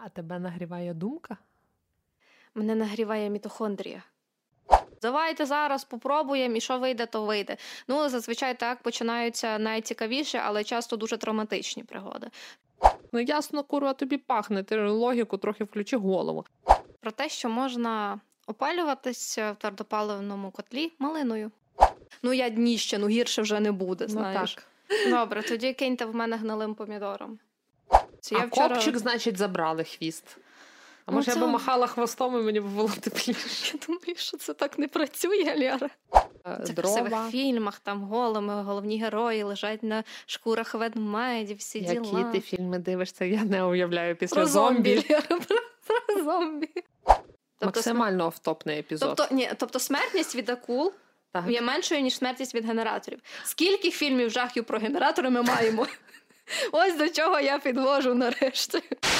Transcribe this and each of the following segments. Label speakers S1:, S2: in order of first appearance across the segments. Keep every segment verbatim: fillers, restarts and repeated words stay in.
S1: А тебе нагріває думка?
S2: Мене нагріває мітохондрія. Давайте зараз попробуємо, і що вийде, то вийде. Ну, зазвичай так починаються найцікавіші, але часто дуже травматичні пригоди.
S1: Ну, ясно, курва, тобі пахне, ти логіку трохи включи голову.
S2: Про те, що можна опалюватися в твердопаливному котлі малиною. Ну, я дніще, ну гірше вже не буде, знаєш.
S1: Ну, так.
S2: Добре, тоді киньте в мене гнилим помідором.
S1: Це а я вчора... копчик, значить, забрали хвіст. А ну, може, це... я би махала хвостом, і мені б було тепліше.
S2: Я думаю, що це так не працює, Лєра. Це в красивих фільмах, там голими головні герої лежать на шкурах ведмедів, всі
S1: Які
S2: діла.
S1: Які ти фільми дивишся, я не уявляю після
S2: про
S1: зомбі.
S2: зомбі. Лєра, про, про зомбі.
S1: Тобто, Максимально офтопний епізод.
S2: Тобто, ні, тобто смертність від акул так. є меншою, ніж смертність від генераторів. Скільки фільмів жахів про генератори ми маємо? Ось до чого я підвожу нарешті.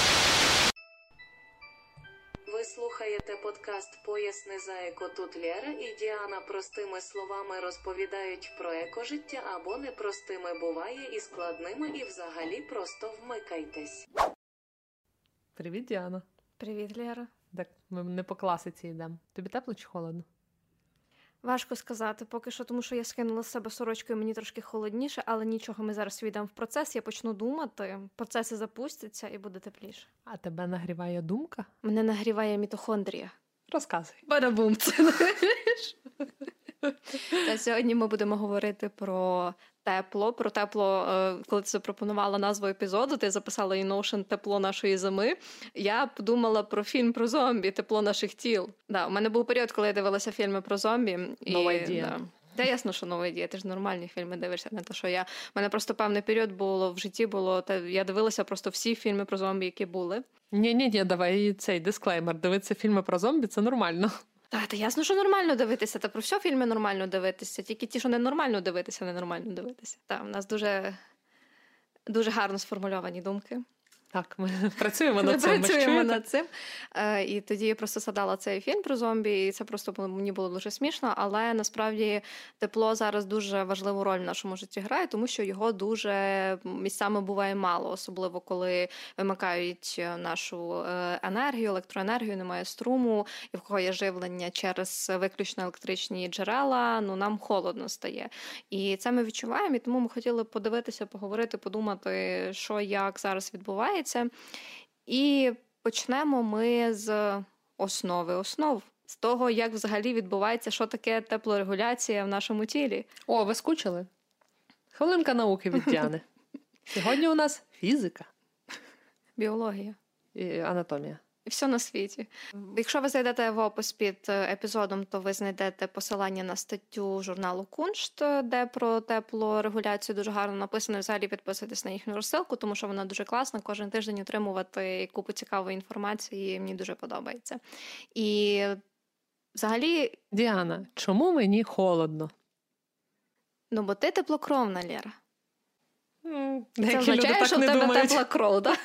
S3: Ви слухаєте подкаст «Поясни за еко». Тут Лєра і Діана простими словами розповідають про екожиття, або непростими буває і складними, і взагалі просто вмикайтесь.
S1: Привіт, Діана.
S2: Привіт, Лєра.
S1: Так, ми не по класиці йдемо. Тобі тепло чи холодно?
S2: Важко сказати поки що, тому що я скинула з себе сорочку і мені трошки холодніше, але нічого, ми зараз війдемо в процес, я почну думати, процеси запустяться і буде тепліше.
S1: А тебе нагріває думка?
S2: Мене нагріває мітохондрія.
S1: Розказуй.
S2: Барабум, це Та сьогодні ми будемо говорити про тепло, про тепло, коли ти запропонувала назву епізоду, ти записала «Emotion. Тепло нашої зими». Я подумала про фільм про зомбі «Тепло наших тіл». Да, у мене був період, коли я дивилася фільми про зомбі.
S1: Нова ідея.
S2: Да. Та ясно, що нова ідея, ти ж нормальні фільми дивишся, не те, що я. У мене просто певний період було в житті, було, та я дивилася просто всі фільми про зомбі, які були.
S1: Ні-ні-ні, давай цей дисклеймер, дивитися фільми про зомбі – це нормально.
S2: Так, та ясно, що нормально дивитися, та про всі фільми нормально дивитися, тільки ті, що ненормально дивитися, ненормально дивитися. Так, у нас дуже, дуже гарно сформульовані думки.
S1: Так, ми працюємо над цим.
S2: Ми працюємо над цим. Е, і тоді я просто згадала цей фільм про зомбі, і це просто мені було дуже смішно, але насправді тепло зараз дуже важливу роль в нашому житті грає, тому що його дуже місцями буває мало, особливо коли вимикають нашу енергію, електроенергію, немає струму, і в кого є живлення через виключно електричні джерела, ну нам холодно стає. І це ми відчуваємо, і тому ми хотіли подивитися, поговорити, подумати, що як зараз відбувається. І почнемо ми з основи основ. З того, як взагалі відбувається, що таке теплорегуляція в нашому тілі.
S1: О, ви скучили? Хвилинка науки від Діани. Сьогодні у нас фізика.
S2: Біологія.
S1: І анатомія.
S2: І все на світі. Якщо ви зайдете в опис під епізодом, то ви знайдете посилання на статтю журналу Куншт, де про теплорегуляцію дуже гарно написано. Взагалі підписуйтесь на їхню розсилку, тому що вона дуже класна. Кожен тиждень отримувати купу цікавої інформації, мені дуже подобається. І взагалі...
S1: Діана, чому мені холодно?
S2: Ну, бо ти теплокровна, Лєра.
S1: Mm,
S2: Це означає, що в тебе думають. Тепла кров, так?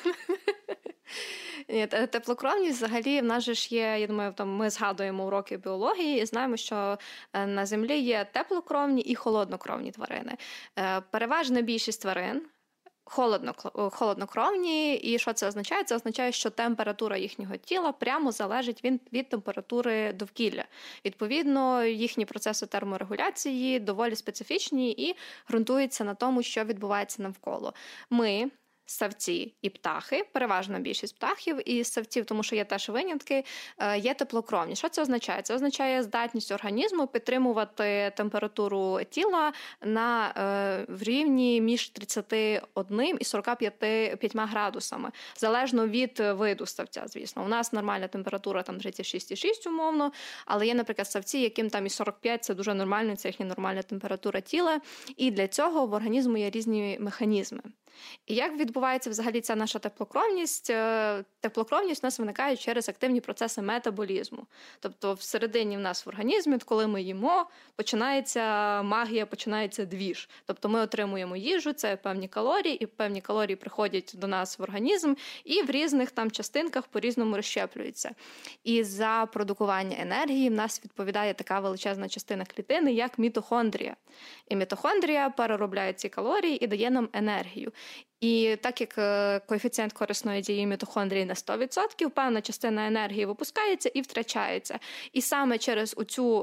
S2: Ні, теплокровність взагалі в нас же ж є, я думаю, там ми згадуємо уроки біології і знаємо, що на Землі є теплокровні і холоднокровні тварини. Переважна більшість тварин холодно, холоднокровні, і що це означає? Це означає, що температура їхнього тіла прямо залежить від, від температури довкілля. Відповідно, їхні процеси терморегуляції доволі специфічні і ґрунтуються на тому, що відбувається навколо. Ми... Ссавці і птахи, переважна більшість птахів і ссавців, тому що є теж винятки, є теплокровні. Що це означає? Це означає здатність організму підтримувати температуру тіла на в рівні між тридцять один і сорок п'ять градусами, залежно від виду ссавця, звісно. У нас нормальна температура там тридцять шість цілих шість умовно, але є, наприклад, ссавці, яким там і сорок п'ять, це дуже нормально, це їхня нормальна температура тіла, і для цього в організму є різні механізми. І як відбувається взагалі ця наша теплокровність? Теплокровність у нас виникає через активні процеси метаболізму. Тобто всередині в нас в організмі, коли ми їмо, починається магія, починається двіж. Тобто ми отримуємо їжу, це певні калорії, і певні калорії приходять до нас в організм, і в різних там частинках по-різному розщеплюються. І за продукування енергії в нас відповідає така величезна частина клітини, як мітохондрія. І мітохондрія переробляє ці калорії і дає нам енергію. І так як коефіцієнт корисної дії мітохондрії на сто відсотків, певна частина енергії випускається і втрачається. І саме через оцю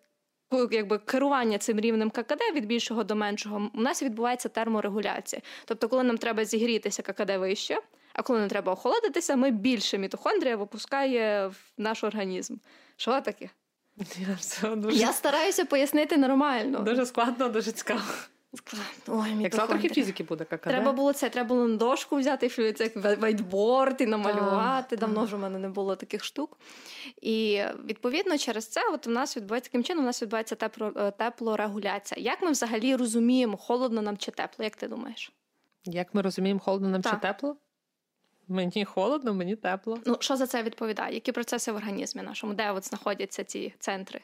S2: якби керування цим рівнем ККД від більшого до меншого у нас відбувається терморегуляція. Тобто, коли нам треба зігрітися, ККД вище, а коли нам треба охолодитися, ми більше мітохондрія випускає в наш організм. Що таке?
S1: Я, дуже...
S2: Я стараюся пояснити нормально.
S1: Дуже складно, дуже цікаво.
S2: Ой,
S1: як трохи фізики буде, ККД.
S2: Треба було це, треба було на дошку взяти, як вайтборд і намалювати. А, Давно а. вже в мене не було таких штук. І, відповідно, через це от у нас відбувається, таким чином у нас відбувається тепло, теплорегуляція. Як ми взагалі розуміємо, холодно нам чи тепло? Як ти думаєш?
S1: Як ми розуміємо, холодно нам так. чи тепло? Мені холодно, мені тепло.
S2: Ну, що за це відповідає? Які процеси в організмі нашому? Де от знаходяться ці центри?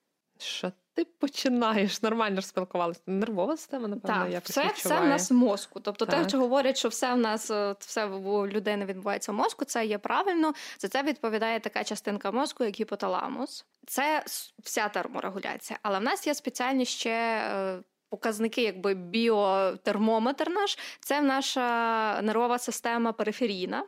S1: Що ти починаєш? Нормально ж спілкувалися. Нервова система, напевно,
S2: так,
S1: якось
S2: все,
S1: відчуває.
S2: все в нас в мозку. Тобто
S1: так.
S2: те, що говорять, що все в нас, все у людини відбувається в мозку, це є правильно. За це відповідає така частинка мозку, як гіпоталамус. Це вся терморегуляція. Але в нас є спеціальні ще показники, якби біотермометр наш, це наша нервова система периферійна.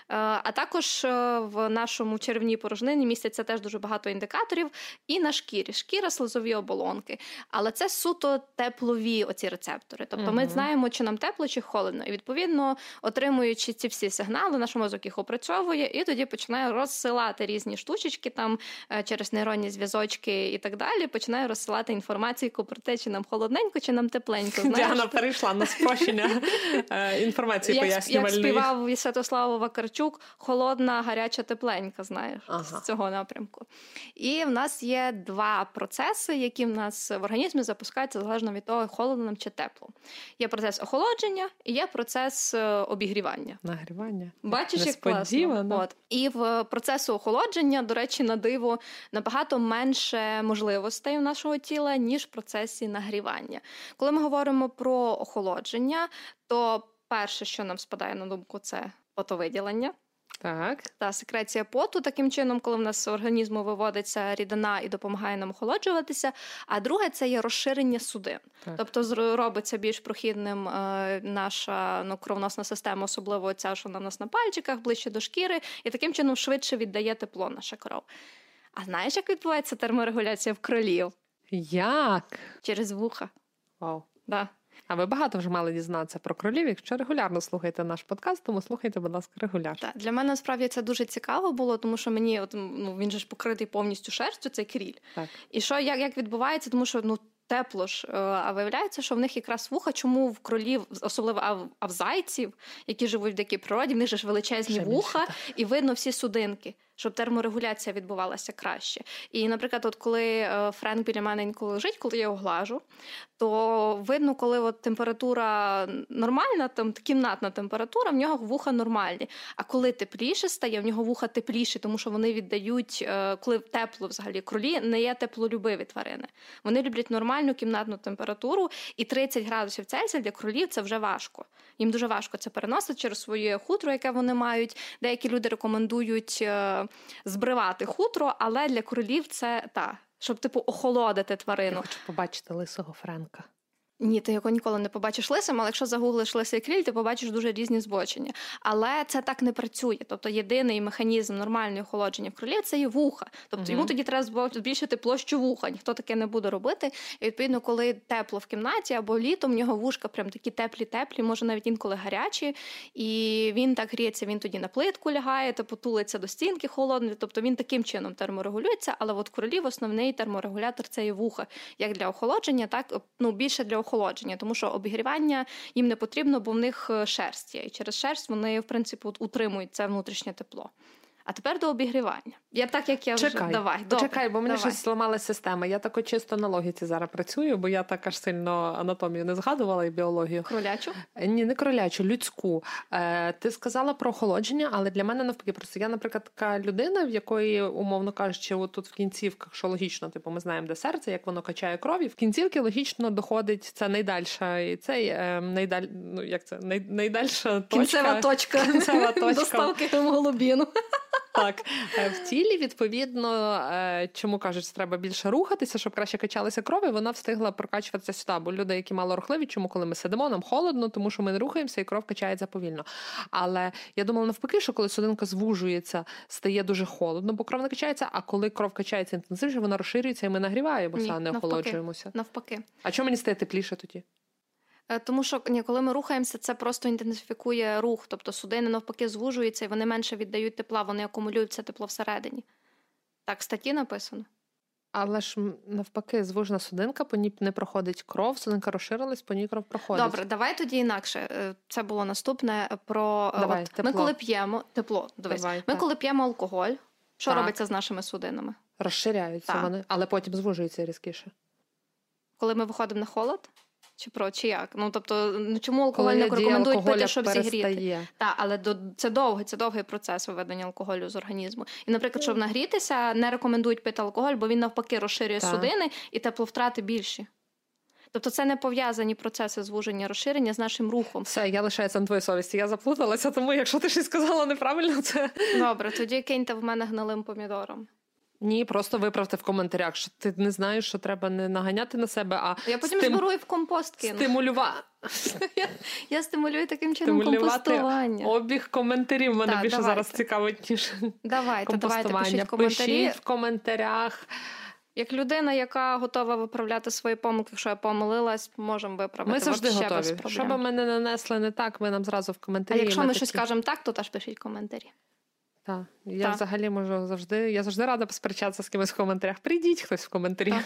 S2: А також в нашому черевній порожнині містяться теж дуже багато індикаторів. І на шкірі. Шкіра, слизові оболонки. Але це суто теплові оці рецептори. Тобто угу. ми знаємо, чи нам тепло, чи холодно. І відповідно, отримуючи ці всі сигнали, наш мозок їх опрацьовує і тоді починає розсилати різні штучечки там через нейронні зв'язочки і так далі. Починає розсилати інформацію про те, чи нам холодненько, чи нам тепленько. Знаєш?
S1: Діана перейшла на спрощення інформації пояснювальної.
S2: Як співав Святослав Вакарчук, холодна, гаряча, тепленька, знаєш, ага. з цього напрямку. І в нас є два процеси, які в нас в організмі запускаються залежно від того, холодно нам чи тепло. Є процес охолодження і є процес обігрівання.
S1: Нагрівання.
S2: Бачиш, як класно. От. І в процесу охолодження, до речі, на диво, набагато менше можливостей у нашого тіла, ніж в процесі нагрівання. Коли ми говоримо про охолодження, то перше, що нам спадає на думку, це потовиділення.
S1: Так.
S2: Та секреція поту, таким чином, коли в нас з організму виводиться рідина і допомагає нам охолоджуватися. А друге, це є розширення судин. Так. Тобто робиться більш прохідним е, наша ну, кровоносна система, особливо ця, що вона в нас на пальчиках, ближче до шкіри, і таким чином швидше віддає тепло наша кров. А знаєш, як відбувається терморегуляція в кролів?
S1: Як?
S2: Через вуха.
S1: Вау.
S2: Да.
S1: А ви багато вже мали дізнатися про кролів. Якщо регулярно слухаєте наш подкаст, тому слухайте, будь ласка, регулярно.
S2: Так, для мене, насправді, це дуже цікаво було, тому що мені, от, ну, він же ж покритий повністю шерстю, цей кріль.
S1: Так.
S2: І що, як, як відбувається, тому що, ну, тепло ж, а виявляється, що в них якраз вуха, чому в кролів, особливо а в, а в зайців, які живуть в дикій природі, в них же ж величезні Ще вуха, більше, і видно всі судинки, щоб терморегуляція відбувалася краще. І, наприклад, от коли Френк біля мене інколи лежить, коли я його глажу, то видно, коли от температура нормальна, там кімнатна температура, в нього вуха нормальні. А коли тепліше стає, в нього вуха тепліші, тому що вони віддають, коли тепло взагалі, кролі не є теплолюбиві тварини. Вони люблять нормальну кімнатну температуру, і тридцять градусів Цельсія для кролів це вже важко. Їм дуже важко це переносити через своє хутро, яке вони мають. Деякі люди рекомендують збривати хутро, але для кролів це та, щоб типу охолодити тварину.
S1: Я хочу побачити лисого Френка.
S2: Ні, ти його ніколи не побачиш лисим, але якщо загуглиш лисий кріль, ти побачиш дуже різні збочення. Але це так не працює. Тобто єдиний механізм нормального охолодження кролів – це є вуха. Тобто угу. йому тоді треба збільшити площу вуха. Ніхто таке не буде робити. І відповідно, коли тепло в кімнаті або літом, в нього вушка прям такі теплі-теплі, може навіть інколи гарячі. І він так гріється, він тоді на плитку лягає, типу тулиться до стінки холодної. Тобто він таким чином терморегулюється. Але от кролів основний терморегулятор – це є вуха. Як для охолодження, так ну більше для охолодження, тому що обігрівання їм не потрібно, бо в них шерсть є. І через шерсть вони, в принципі, утримують це внутрішнє тепло. А тепер до обігрівання. Я так, як я
S1: Чекай,
S2: вже... Давай,
S1: Чекай, бо мені
S2: давай.
S1: щось зламалася система. Я тако чисто на логіці зараз працюю, бо я так аж сильно анатомію не згадувала і біологію.
S2: Кролячу?
S1: Ні, не кролячу, людську. Е, ти сказала про охолодження, але для мене навпаки. Просто я, наприклад, така людина, в якої, умовно кажучи, тут в кінцівках, що логічно, типу, ми знаємо, де серце, як воно качає крові. В кінцівки логічно доходить, це найдальша, і цей, е, найдаль, ну, як це, най, найдальша точка.
S2: Кінцева точка.
S1: Кінцева точка.
S2: Доставки гемоглобіну.
S1: Так, в тілі, відповідно, чому кажуть, що треба більше рухатися, щоб краще качалася кров, і вона встигла прокачуватися сюди. Бо люди, які мало рухливі, чому коли ми сидимо, нам холодно, тому що ми не рухаємося, і кров качається повільно. Але я думала навпаки, що коли судинка звужується, стає дуже холодно, бо кров не качається, а коли кров качається інтенсивніше, вона розширюється, і ми нагріваємося,
S2: ні,
S1: а не
S2: навпаки,
S1: охолоджуємося.
S2: Навпаки.
S1: А чому мені стає тепліше тоді?
S2: Тому що ні, коли ми рухаємося, це просто інтенсифікує рух. Тобто судини навпаки звужуються, і вони менше віддають тепла, вони акумулюють це тепло всередині. Так, в статті написано.
S1: Але ж навпаки, звужена судинка, по ній не проходить кров, судинка розширилась, по ній кров проходить.
S2: Добре, давай тоді інакше. Це було наступне про...
S1: Давай,
S2: От,
S1: тепло.
S2: Ми коли п'ємо... Тепло, дивись.
S1: Давай,
S2: ми
S1: так.
S2: коли п'ємо алкоголь, що
S1: Так.
S2: робиться з нашими судинами?
S1: Розширяються
S2: Так.
S1: вони, але потім звужуються різкіше.
S2: Коли ми виходимо на холод? Чи про, чи як? Ну, тобто, ну, чому алкоголь
S1: Коли
S2: не
S1: дія
S2: рекомендують
S1: алкоголя
S2: пити, щоб зігріти?
S1: перестає.
S2: Так, але до, це довгий, це довгий процес виведення алкоголю з організму. І, наприклад, щоб нагрітися, не рекомендують пити алкоголь, бо він навпаки розширює
S1: Так.
S2: судини і тепловтрати більші. Тобто це не пов'язані процеси звуження, розширення з нашим рухом.
S1: Все, я лишаюся на твоїй совісті. Я заплуталася, тому якщо ти щось сказала неправильно, це...
S2: Добре, тоді киньте в мене гнилим помідором.
S1: Ні, просто виправте в коментарях, що ти не знаєш, що треба не наганяти на себе, а
S2: Я потім
S1: стим...
S2: зберу і в компост кину.
S1: стимулювати.
S2: Я, я стимулюю таким чином
S1: Стимулювати
S2: компостування.
S1: обіг коментарів. Мене
S2: Так,
S1: більше
S2: давайте.
S1: зараз цікавить, ніж
S2: Давайте, давайте,
S1: компостування.
S2: пишіть коментарі.
S1: Пишіть в коментарях.
S2: Як людина, яка готова виправляти свої помилки, якщо я помилилась, можемо виправити.
S1: Ми завжди
S2: вообще
S1: готові.
S2: без проблем.
S1: Що би ми не нанесли не так, ви нам зразу в
S2: А
S1: коментарі.
S2: якщо ми
S1: такі...
S2: щось кажемо так, то теж пишіть коментарі.
S1: Так. Я
S2: Так.
S1: взагалі можу завжди, я завжди рада посперечатися з кимось в коментарях. Прийдіть хтось в коментарі.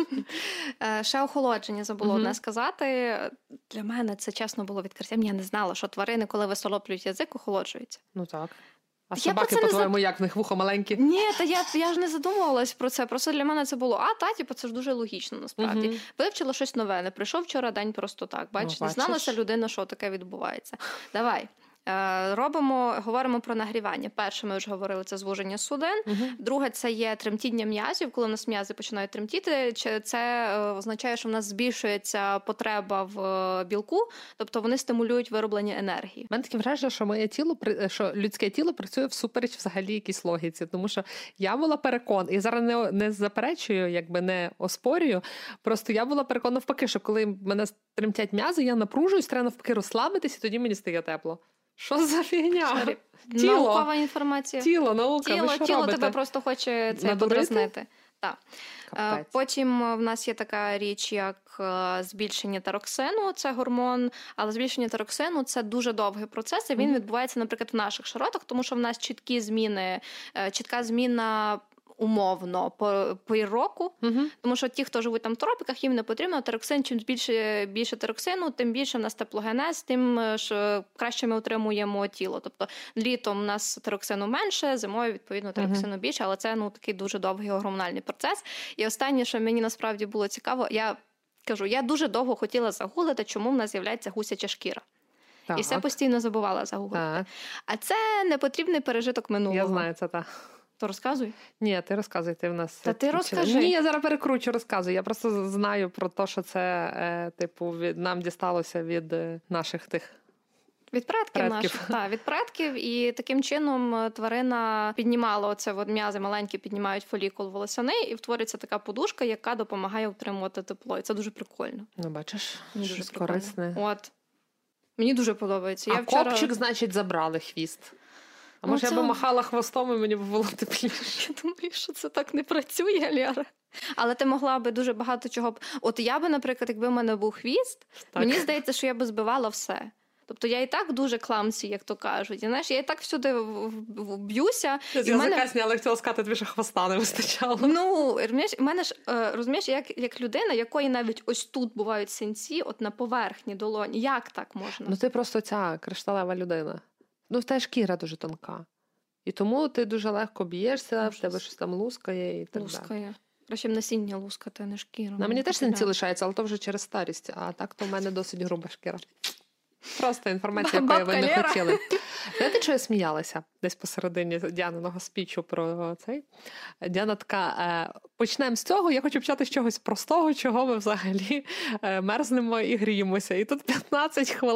S2: Е, Ще охолодження забула
S1: Мгм.
S2: одне сказати. Для мене це чесно було відкриттям. Я не знала, що тварини, коли висолоплюють язик, охолоджуються.
S1: Ну так. А
S2: Я
S1: собаки,
S2: про це не
S1: по-твоєму, як в них вухо маленькі?
S2: Ні, та я, я ж не задумувалась про це. Просто для мене це було, а, та, типу, це ж дуже логічно, насправді.
S1: Мгм.
S2: Вивчила щось нове, не прийшов вчора день просто так. Бачиш,
S1: Ну,
S2: дізналася
S1: бачиш.
S2: людина, що таке відбувається. Давай. Е, Робимо, говоримо про нагрівання. Перше, ми вже говорили, це звуження судин.
S1: Мгм.
S2: Друге, це є тремтіння м'язів. Коли у нас м'язи починають тремтіти, чи- це е, означає, що в нас збільшується потреба в е, білку, тобто вони стимулюють вироблення енергії.
S1: У мене таке враження, що моє тіло, при- що людське тіло працює всупереч взагалі якійсь логіці. Тому що я була переконана, і зараз не, не заперечую, якби не оспорюю, просто я була переконана навпаки, що коли мене тремтять м'язи, я напружуюсь, треба навпаки розслабитись, і тоді мені стає тепло. Що за фігня?
S2: Сорі.
S1: Тіло.
S2: Наукова інформація.
S1: Тіло, наука,
S2: Тіло,
S1: ви що
S2: тіло
S1: робите?
S2: тебе просто хоче це
S1: Надурити?
S2: подразнити. Так. Е,
S1: Капець.
S2: Потім в нас є така річ, як е, збільшення тироксину, це гормон, але збільшення тироксину – це дуже довгий процес, і він
S1: Мгм.
S2: відбувається, наприклад, в наших широтах, тому що в нас чіткі зміни, е, чітка зміна умовно по, по року,
S1: Мгм.
S2: тому що ті, хто живуть там в тропіках, їм не потрібно тироксин. Чим більше, більше тироксину, тим більше в нас теплогенез, тим е, ж краще ми утримуємо тіло. Тобто літом у нас тироксину менше, зимою, відповідно, тироксину більше, але це ну, такий дуже довгий гормональний процес. І останнє, що мені насправді було цікаво, я кажу, я дуже довго хотіла загуглити, чому в нас з'являється гусяча шкіра.
S1: Так.
S2: І все постійно забувала загуглити.
S1: Так.
S2: А це непотрібний пережиток минулого.
S1: Я знаю, це так.
S2: То розказуй.
S1: Ні, ти розказуй, ти в нас...
S2: Та ти розкажи.
S1: Ні, я зараз перекручу, розказую. Я просто знаю про те, що це, е, типу, від, нам дісталося від е, наших тих...
S2: Від предків,
S1: Предків.
S2: наших, так, від предків, і таким чином тварина піднімала оце, от м'язи маленькі піднімають фолікул волосяни, і втворюється така подушка, яка допомагає утримувати тепло. І це дуже прикольно.
S1: Ну, бачиш,
S2: Мені дуже
S1: щось
S2: прикольно.
S1: корисне.
S2: От. Мені дуже подобається.
S1: А
S2: Я вчора...
S1: копчик, значить, забрали хвіст. А
S2: Ну,
S1: може,
S2: це-
S1: я би махала хвостом, і мені б було тепліше.
S2: Я думаю, що це так не працює, Ляра. Але ти могла би дуже багато чого б... От я би, наприклад, якби в мене був хвіст,
S1: Так.
S2: мені здається, що я би збивала все. Тобто я і так дуже кламсі, як то кажуть. І, знаєш, я і так всюди в- в- в- б'юся.
S1: Я
S2: І в мене...
S1: язика зняла, хотіла сказати, тобі ще хвоста не вистачало.
S2: Ну, розумієш, в мене ж, е, розумієш, як, як людина, якої навіть ось тут бувають синці, от на поверхні долоні. Як так можна?
S1: Ну, ти просто ця кришталева людина. Ну, в тебе шкіра дуже тонка. І тому ти дуже легко б'єшся, в тебе щось там лускає і так далі.
S2: Лускає. Краще б насіння лускати, а не шкіру.
S1: На мені теж синці лишаються, але то вже через старість. А так то в мене досить груба шкіра. Просто інформація, якої ви не
S2: Лера.
S1: хотіли. Знаєте, що я сміялася? Десь посередині Діаниного спічу про цей. Діана така, е, почнемо з цього, я хочу почати з чогось простого, чого ми взагалі е, мерзнемо і гріємося. І тут п'ятнадцять хвилин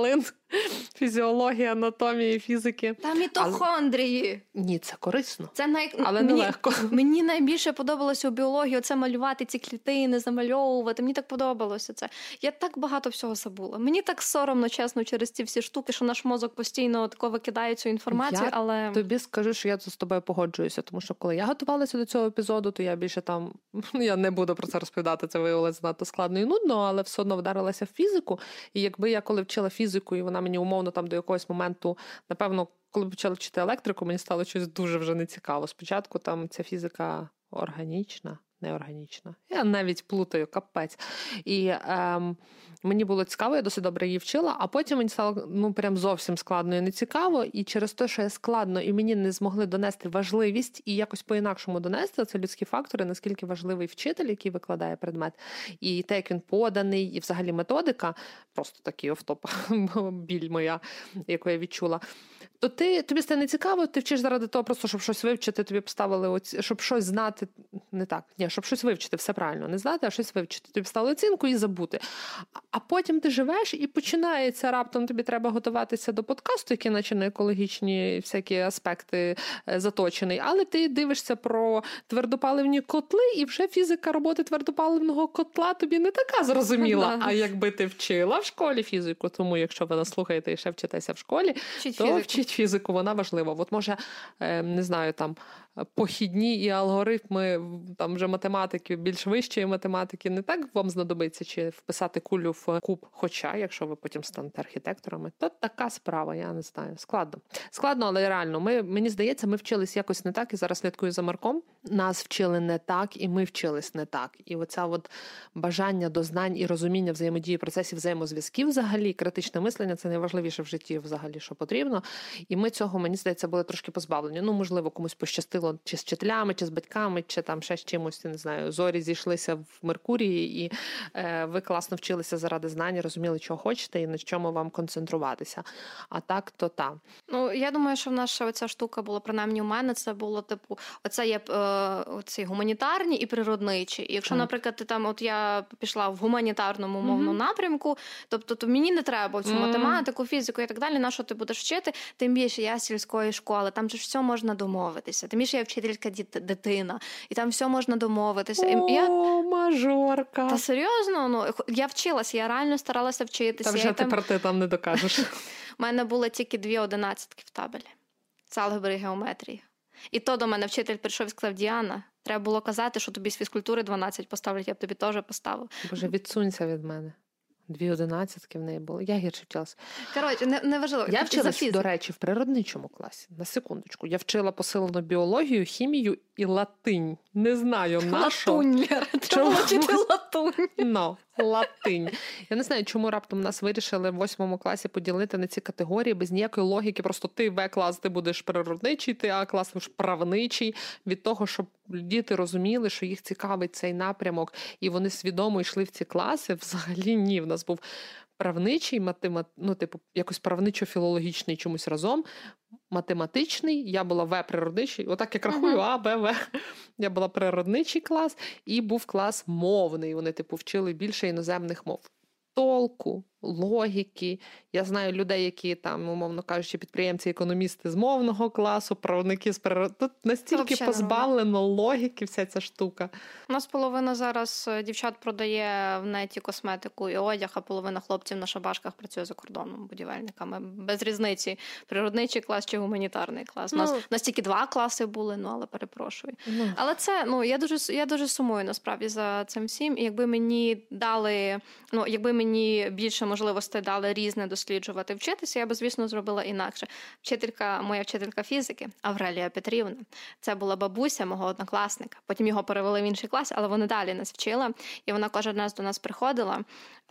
S1: фізіології, анатомії, фізики.
S2: Та мітохондрії.
S1: Але... Ні, це корисно.
S2: Це най...
S1: Але
S2: мені...
S1: нелегко.
S2: Мені найбільше подобалося у біології оце малювати ці клітини, замальовувати. Мені так подобалося це. Я так багато всього забула. Мені так соромно, чесно, через ці всі штуки, що наш мозок постійно тако викидає цю інформацію,
S1: я
S2: але...
S1: тобі скажу, що я з тобою погоджуюся, тому що коли я готувалася до цього епізоду, то я більше там, я не буду про це розповідати, це виявилося надто складно і нудно, але все одно вдарилася в фізику. І якби я коли вчила фізику, і вона мені умовно там до якогось моменту, напевно, коли почала вчити електрику, мені стало щось дуже вже нецікаво. Спочатку там ця фізика органічна, неорганічна. Я навіть плутаю, капець. І ем, мені було цікаво, я досить добре її вчила, а потім мені стало ну, прям зовсім складно і нецікаво. І через те, що я складно, і мені не змогли донести важливість і якось по-інакшому донести, це людські фактори, наскільки важливий вчитель, який викладає предмет, і те, як він поданий, і взагалі методика, просто такий офтоп, біль моя, яку я відчула, то ти, тобі стане цікаво, ти вчиш заради того, просто щоб щось вивчити, тобі поставили, оці, щоб щось знати, не так, ні, щоб щось вивчити, все правильно, не знати, а щось вивчити. Тобі ставили оцінку і забути. А потім ти живеш і починається раптом, тобі треба готуватися до подкасту, який наче на екологічні всякі аспекти заточений, але ти дивишся про твердопаливні котли, і вже фізика роботи твердопаливного котла тобі не така зрозуміла. А якби ти вчила в школі фізику, тому якщо ви нас слухаєте і ще вчитеся в школі,
S2: вчить
S1: то
S2: фізику.
S1: вчіть фізику, вона важлива. От може, не знаю, там похідні і алгоритми, там вже математики, більш вищої математики, не так вам знадобиться, чи вписати кулю в куб. Хоча, якщо ви потім станете архітекторами, то така справа, я не знаю. Складно. Складно, але реально. Ми, мені здається, ми вчились якось не так, і зараз слідкую за Марком. Нас вчили не так, і ми вчились не так. І оця от бажання до знань і розуміння взаємодії процесів взаємозв'язків взагалі, критичне мислення – це найважливіше в житті взагалі, що потрібно. І ми цього, мені здається, були трошки позбавлені. Ну, можливо, комусь пощастило чи з вчителями, чи з батьками, чи там ще з чимось, не знаю, зорі зійшлися в Меркурії, і е, ви класно вчилися заради знань, розуміли, чого хочете і на чому вам концентруватися. А так, то та.
S2: Ну, я думаю, що в нас ще оця штука була, принаймні у мене, це було, типу, оце є е, оці гуманітарні і природничі. І якщо, так. наприклад, ти там, от я пішла в гуманітарному мовному mm-hmm. напрямку, тобто то мені не треба цю mm-hmm. математику, фізику і так далі, на що ти будеш вчити, тим більше я з сільської школи, там же ж все можна домовитися, тим більше я вчителька дитина, і там все можна домовитися.
S1: О,
S2: і я...
S1: мажорка.
S2: Та серйозно? Ну, я вчилася, я реально старалася вчитися.
S1: Та вже
S2: я
S1: тепер там... ти там не докажеш.
S2: У мене було тільки дві одинадцятки в табелі. З алгебри і геометрії. І то до мене вчитель прийшов і сказав: Діана, треба було казати, що тобі з фізкультури дванадцять поставлять, я б тобі теж поставив.
S1: Боже, відсунься від мене. Дві одинадцятки в неї було. Я гірше вчилася.
S2: Коротше, не, не важливо.
S1: Я вчилась, до речі, в природничому класі. На секундочку. Я вчила посилену біологію, хімію і латинь. Не знаю, на що.
S2: Латунь, Лера. Треба вчити латунь.
S1: No, латинь. Я не знаю, чому раптом нас вирішили в восьмому класі поділити на ці категорії без ніякої логіки. Просто ти В-клас, ти будеш природничий, ти А-клас, будеш правничий. Від того, щоб діти розуміли, що їх цікавить цей напрямок, і вони свідомо йшли в ці класи, взагалі ні. В нас був правничий, математ... ну, типу, якось правничо-філологічний чомусь разом, математичний, я була В-природничий, отак як рахую, uh-huh. А, Б, В. Я була природничий клас, і був клас мовний, вони, типу, вчили більше іноземних мов. Толку, логіки. Я знаю людей, які там, умовно кажучи, підприємці, економісти з мовного класу, правники з природ... Тут настільки позбавлено логіки вся ця штука.
S2: У нас половина зараз дівчат продає в неті косметику і одяг, а половина хлопців на шабашках працює за кордоном будівельниками. Без різниці, природничий клас чи гуманітарний клас. У ну, нас, нас тільки два класи були, ну, але перепрошую. Ну. Але це, ну, я дуже, я дуже сумую, насправді, за цим всім. І якби мені дали, ну, якби мені більше можливостей дали різне досліджувати, вчитися, я би, звісно, зробила інакше. Вчителька, моя вчителька фізики, Аврелія Петрівна, це була бабуся мого однокласника. Потім його перевели в інший клас, але вона далі нас вчила. І вона кожен раз до нас приходила,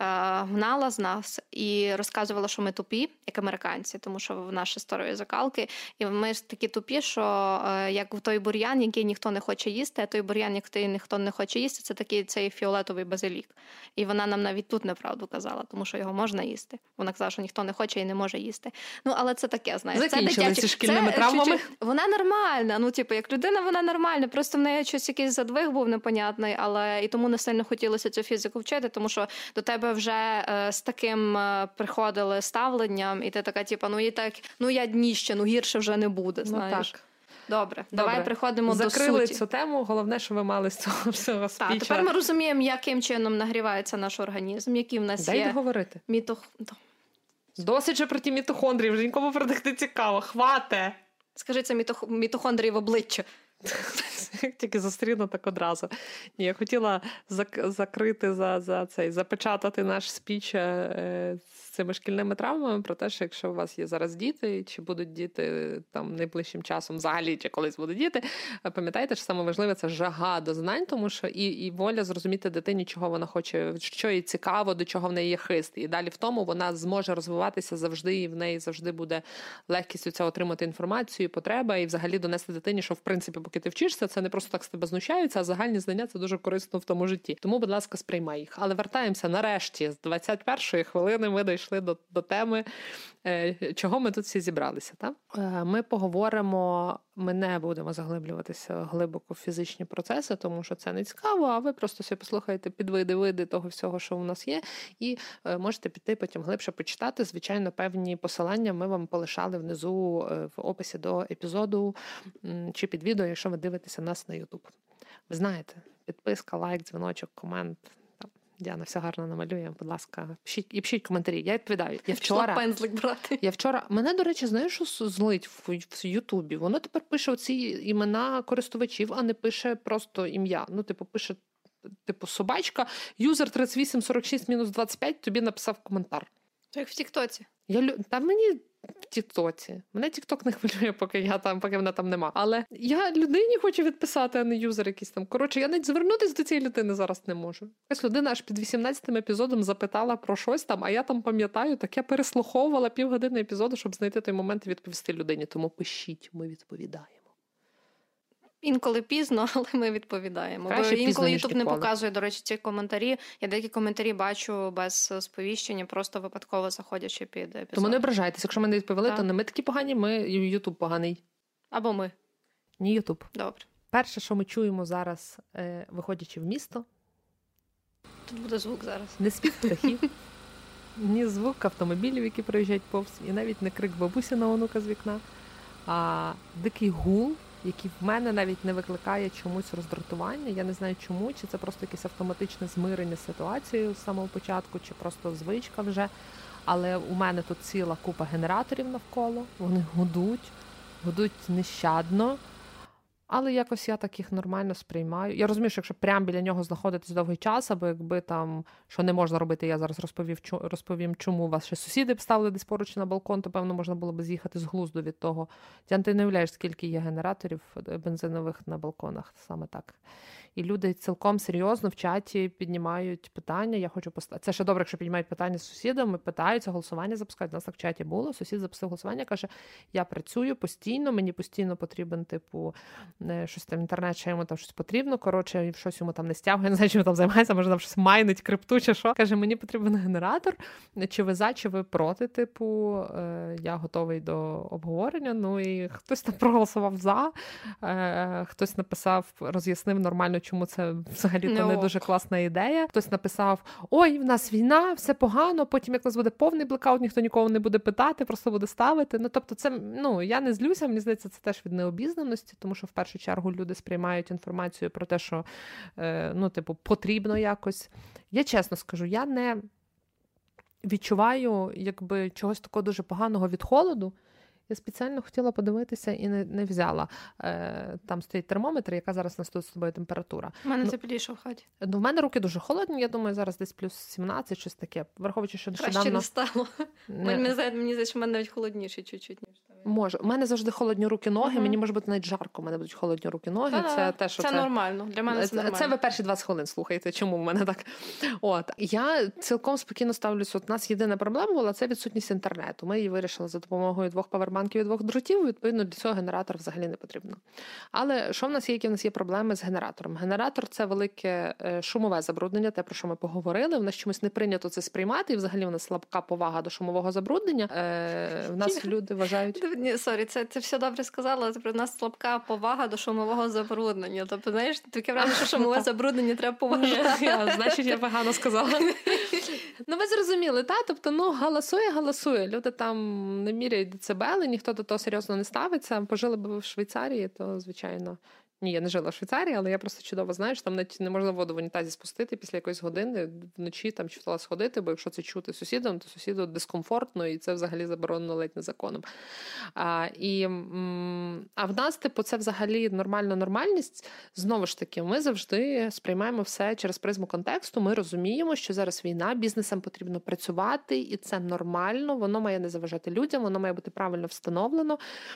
S2: гнала з нас і розказувала, що ми тупі, як американці, тому що в наші старої закалки. І ми ж такі тупі, що як в той бур'ян, який ніхто не хоче їсти, а той бур'ян, який ніхто не хоче їсти, це такий цей фіолетовий базилік. І вона нам навіть тут неправду казала, тому що його його можна їсти. Вона казала, що ніхто не хоче і не може їсти. Ну, але це таке, знаєш.
S1: Закінчили
S2: це дитячі.
S1: зі шкільними травмами?
S2: Чуть-чуть. Вона нормальна, ну, типу, як людина вона нормальна, просто в неї щось якийсь задвиг був непонятний, але і тому не сильно хотілося цю фізику вчити, тому що до тебе вже е, з таким е, приходили ставленням, і ти така, типу, ну, і так, ну, я дніще, ну, гірше вже не буде, знаєш.
S1: Ну, так.
S2: Добре,
S1: Добре,
S2: давай приходимо
S1: Закрили
S2: до суті.
S1: Закрили цю тему, головне, що ви мали з цього всього спіча.
S2: Так, тепер ми розуміємо, яким чином нагрівається наш організм, які в нас
S1: Дай
S2: є...
S1: Дай договорити.
S2: Мітох...
S1: Досить же про ті мітохондрії, вже нікому про них не цікаво. Хвате!
S2: Скажи, це мітох... мітохондрії в обличчя.
S1: Тільки зустріну так одразу. Ні, я хотіла зак- закрити за, за цей, запечатати наш спіч е, з цими шкільними травмами про те, що якщо у вас є зараз діти, чи будуть діти там найближчим часом взагалі, чи колись будуть діти, пам'ятайте, що саме важливе – це жага до знань, тому що і, і воля зрозуміти дитині, чого вона хоче, що їй цікаво, до чого в неї є хист. І далі в тому вона зможе розвиватися завжди, і в неї завжди буде легкість у це отримати інформацію, потреба, і взагалі донести дитині, що в принципі, поки ти вчишся, це не просто так з тебе знущаються, а загальні знання – це дуже корисно в тому житті. Тому, будь ласка, сприймай їх. Але вертаємося нарешті. З двадцять першої хвилини ми дійшли до, до теми, е, чого ми тут всі зібралися. Та? Е, ми поговоримо, ми не будемо заглиблюватися глибоко в фізичні процеси, тому що це не цікаво, а ви просто собі послухаєте підвиди-види того всього, що у нас є, і е, можете піти потім глибше почитати. Звичайно, певні посилання ми вам полишали внизу е, в описі до епізоду м, чи під відео, якщо ви дивитеся нас на YouTube. Ви знаєте, підписка, лайк, дзвіночок, комент. Там, Діана все гарно намалює, будь ласка, пишіть, і пишіть коментарі. Я відповідаю. Я вчора,
S2: пензлик брати.
S1: Я вчора, мене, до речі, знаєш, що злить в, в Ютубі? Воно тепер пише оці імена користувачів, а не пише просто ім'я. Ну, типу, пише, типу, собачка, юзер тридцять вісім сорок шість мінус двадцять п'ять тобі написав коментар.
S2: Як в Тіктоці.
S1: Я, та мені в Тіктоці. Мене Тікток не хвилює, поки я там, поки вона там нема. Але я людині хочу відписати, а не юзер якийсь там. Коротше, я навіть звернутися до цієї людини зараз не можу. Якась людина аж під вісімнадцятим епізодом запитала про щось там, а я там пам'ятаю, так я переслуховувала півгодини епізоду, щоб знайти той момент і відповісти людині. Тому пишіть, ми відповідаємо.
S2: Інколи пізно, але ми відповідаємо.
S1: Краще
S2: Бо інколи
S1: Ютуб
S2: не показує, до речі, ці коментарі. Я деякі коментарі бачу без сповіщення, просто випадково заходячи під епізод.
S1: Тому не ображайтеся. Якщо ми не відповіли,
S2: так.
S1: то не ми такі погані, ми Ютуб поганий.
S2: Або ми.
S1: Ні, Ютуб.
S2: Добре.
S1: Перше, що ми чуємо зараз, е, виходячи в місто.
S2: Тут буде звук зараз.
S1: Не спів птахів, ні звук автомобілів, які проїжджають повз, і навіть не крик бабусі на онука з вікна, а дикий гул, який в мене навіть не викликає чомусь роздратування. Я не знаю чому, чи це просто якесь автоматичне змирення з ситуацією з самого початку, чи просто звичка вже. Але у мене тут ціла купа генераторів навколо, вони гудуть, гудуть нещадно. Але якось я так їх нормально сприймаю. Я розумію, що якщо прямо біля нього знаходитись довгий час, або якби там, що не можна робити, я зараз розповів, розповім, чому вас ще сусіди вставили десь поруч на балкон, то, певно, можна було б з'їхати з глузду від того. Діан, ти не уявляєш, скільки є генераторів бензинових на балконах, саме так. І люди цілком серйозно в чаті піднімають питання, я хочу поставити. Це ще добре, якщо піднімають питання з сусідами, питаються, голосування запускають. У нас так в чаті було, сусід запустив голосування, каже, я працюю постійно, мені постійно потрібен, типу, щось там інтернет, що йому там щось потрібно, коротше, щось йому там не стягує, не знаю, чим там займається, може там щось майнить, крипту чи що. Каже, мені потрібен генератор, чи ви за, чи ви проти, типу, я готовий до обговорення, ну і хтось там проголосував за, хтось написав, роз'яснив нормально, чому це взагалі то не дуже класна ідея. Хтось написав, ой, в нас війна, все погано, потім як у нас буде повний блекаут, ніхто нікого не буде питати, просто буде ставити. Ну, тобто це, ну, я не злюся, мені здається, це теж від необізнаності, тому що в першу чергу люди сприймають інформацію про те, що, е, ну, типу, потрібно якось. Я чесно скажу, я не відчуваю, якби, чогось такого дуже поганого від холоду. Я спеціально хотіла подивитися і не, не взяла. Е, там стоїть термометр, яка зараз у нас тут з тобою температура.
S2: У мене
S1: ну,
S2: тепліше в хаті.
S1: Ну, в мене руки дуже холодні, я думаю, зараз десь плюс сімнадцять, щось таке. Враховуючи, що нещодавно...
S2: Краще не стало. Не... Мені здається, що в мене навіть холодніше чуть-чуть, ніж там.
S1: Може. У мене завжди холодні руки, ноги, угу. Мені може бути навіть жарко, у мене будуть холодні руки, ноги.
S2: Та,
S1: це те, що
S2: це,
S1: це
S2: нормально. Для мене це нормально.
S1: Це ви перші двадцять хвилин слухаєте, чому в мене так. От. Я цілком спокійно ставлюся. От у нас єдина проблема була – це відсутність інтернету. Ми її вирішили за допомогою двох павербанків і двох дротів, відповідно, для цього генератор взагалі не потрібно. Але що в нас є, які в нас є проблеми з генератором? Генератор – це велике шумове забруднення, те, про що ми поговорили. В нас чомусь не прийнято це сприймати, і взагалі в нас слабка повага до шумового забруднення. Е, в нас люди вважають...
S2: Ні, сорі, це, це все добре сказала, це про нас слабка повага до шумового забруднення. Тобто, знаєш, таке враження, що шумове забруднення треба поважати.
S1: Значить, я погано сказала. Ну, ви зрозуміли, та? Тобто, ну, галасує, галасує. Люди там не міряють децибели, ніхто до того серйозно не ставиться. Пожили б ви в Швейцарії, то, звичайно... Ні, я не жила в Швейцарії, але я просто чудово знаю, що там навіть не можна воду в унітазі спустити після якоїсь години вночі там чи в туалет сходити, бо якщо це чути сусідам, то сусіду дискомфортно, і це взагалі заборонено ледь не законом. А, і, а в нас, типу, це взагалі нормальна нормальність. Знову ж таки, ми завжди сприймаємо все через призму контексту, ми розуміємо, що зараз війна, бізнесам потрібно працювати, і це нормально, воно має не заважати людям, воно має бути правильно встановлено.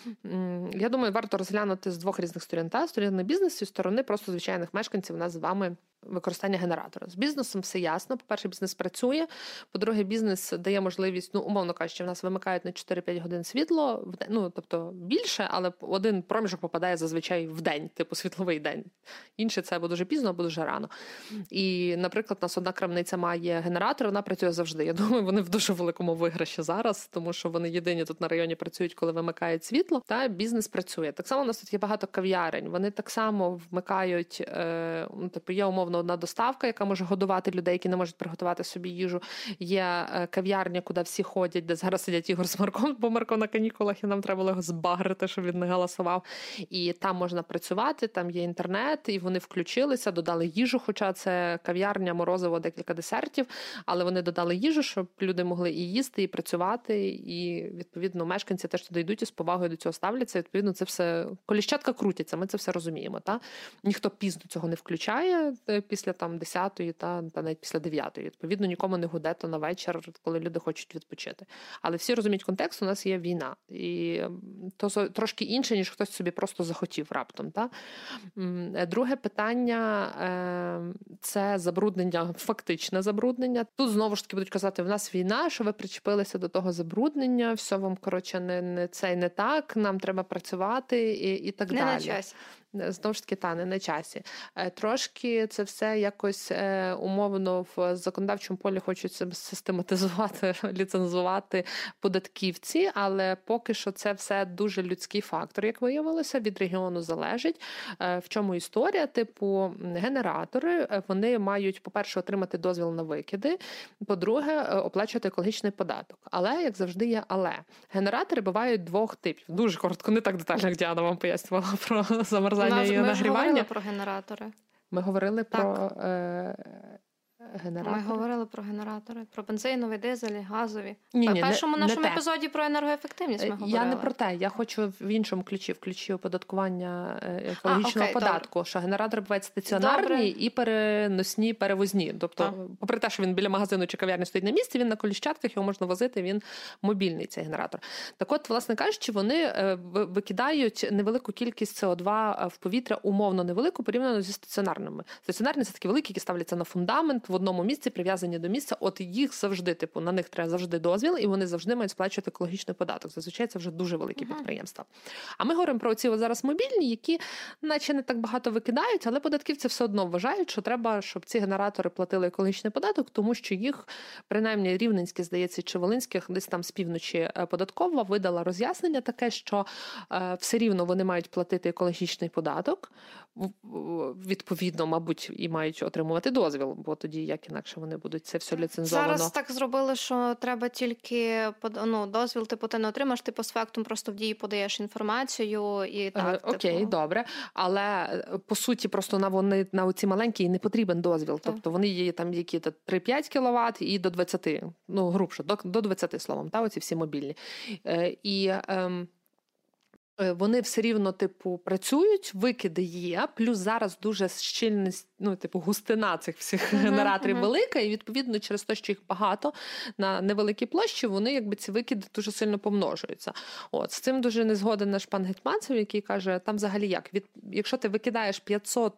S1: Я думаю, варто розглянути з двох різних сторін. Та, сторін на бізнесі, сторони просто звичайних мешканців у нас з вами використання генератора. З бізнесом все ясно. По-перше, бізнес працює. По-друге, бізнес дає можливість, ну, умовно кажучи, в нас вимикають на чотири-п'ять годин світло, в день, ну, тобто більше, але один проміжок попадає зазвичай в день, типу світловий день. Інше це або дуже пізно, або дуже рано. І, наприклад, у нас одна крамниця має генератор, вона працює завжди. Я думаю, вони в дуже великому виграші зараз, тому що вони єдині тут на районі працюють, коли вимикають світло, та бізнес працює. Так само у нас тут є багато кав'ярень, вони так само вмикають, е, ну, типу, є умовно одна доставка, яка може годувати людей, які не можуть приготувати собі їжу. Є кав'ярня, куди всі ходять, де зараз сидять Ігор з Марком, бо Марко на канікулах, і нам треба було його збагрити, щоб він не галасував. І там можна працювати, там є інтернет, і вони включилися, додали їжу, хоча це кав'ярня, морозиво, декілька десертів, але вони додали їжу, щоб люди могли і їсти, і працювати, і, відповідно, мешканці теж туди йдуть і з повагою до цього ставляться. Відповідно, це все, коліщатка крутяться, ми це все розуміємо. Та? Ніхто пізно цього не включає після там десятої та, та навіть після дев'ятої. Відповідно, нікому не гуде то на вечір, коли люди хочуть відпочити. Але всі розуміють контекст, у нас є війна. І то трошки інше, ніж хтось собі просто захотів раптом. Та? Друге питання – це забруднення, фактичне забруднення. Тут знову ж таки будуть казати, в нас війна, що ви причепилися до того забруднення, все вам, коротше, не, не це і не так, нам треба працювати і, і так
S2: не
S1: далі.
S2: Не на часі.
S1: Знову ж таки, та, не на часі. Трошки це все якось умовно в законодавчому полі хочуть себе систематизувати, ліцензувати податківці, але поки що це все дуже людський фактор, як виявилося, від регіону залежить. В чому історія? Типу, генератори, вони мають, по-перше, отримати дозвіл на викиди, по-друге, оплачувати екологічний податок. Але, як завжди, є але. Генератори бувають двох типів. Дуже коротко, не так детально, як Діана вам пояснювала про замерзання.
S2: Нас,
S1: і
S2: ми
S1: нагрівання.
S2: Ми говорили про генератори.
S1: Ми говорили
S2: так.
S1: про е, генератори.
S2: Ми говорили про генератори, про бензинові, дизелі, газові.
S1: Ні,
S2: в
S1: ні,
S2: першому
S1: не,
S2: нашому
S1: не
S2: епізоді про енергоефективність ми говорили.
S1: Я не про те, я хочу в іншому ключі, в ключі оподаткування екологічного
S2: а, окей,
S1: податку,
S2: добре.
S1: Що генератори бувають стаціонарні добре. І переносні, перевозні. Тобто, а. попри те, що він біля магазину чи кав'ярні стоїть на місці, він на коліщатках, його можна возити, він мобільний, цей генератор. Так от, власне кажучи, вони викидають невелику кількість С О два в повітря, умовно невелику, порівняно зі стаціонарними. Стаціонарні – це такі великі, які ставляться на фундамент, в одному місці прив'язані до місця. От їх завжди, типу, на них треба завжди дозвіл, і вони завжди мають сплачувати екологічний податок. Зазвичай це вже дуже великі uh-huh. підприємства. А ми говоримо про оці от зараз мобільні, які наче не так багато викидають, але податківці все одно вважають, що треба, щоб ці генератори платили екологічний податок, тому що їх, принаймні, Рівненське, здається, чи Волинських, десь там з півночі податкова видала роз'яснення таке, що е, все рівно вони мають платити екологічний податок, відповідно, мабуть, і мають отримувати дозвіл, бо тоді, як інакше, вони будуть це все ліцензовано.
S2: Зараз так зробили, що треба тільки ну, дозвіл, типу, ти не отримаєш, ти постфактум просто в дії подаєш інформацію і так.
S1: Е, окей,
S2: типу.
S1: Добре. Але, по суті, просто на вони на оці маленькі не потрібен дозвіл. Так. Тобто вони є там які-то три-п'ять кіловат і до двадцяти, ну, грубше, до, до двадцяти, словом, та, оці всі мобільні. Е, і... Ем, вони все рівно, типу, працюють, викиди є, плюс зараз дуже щільність, ну, типу, густина цих всіх uh-huh, генераторів uh-huh. велика, і, відповідно, через те, що їх багато на невеликій площі, вони, якби, ці викиди дуже сильно помножуються. От, з цим дуже не згоден наш пан Гетманцев, який каже, там взагалі як, від, якщо ти викидаєш п'ятсот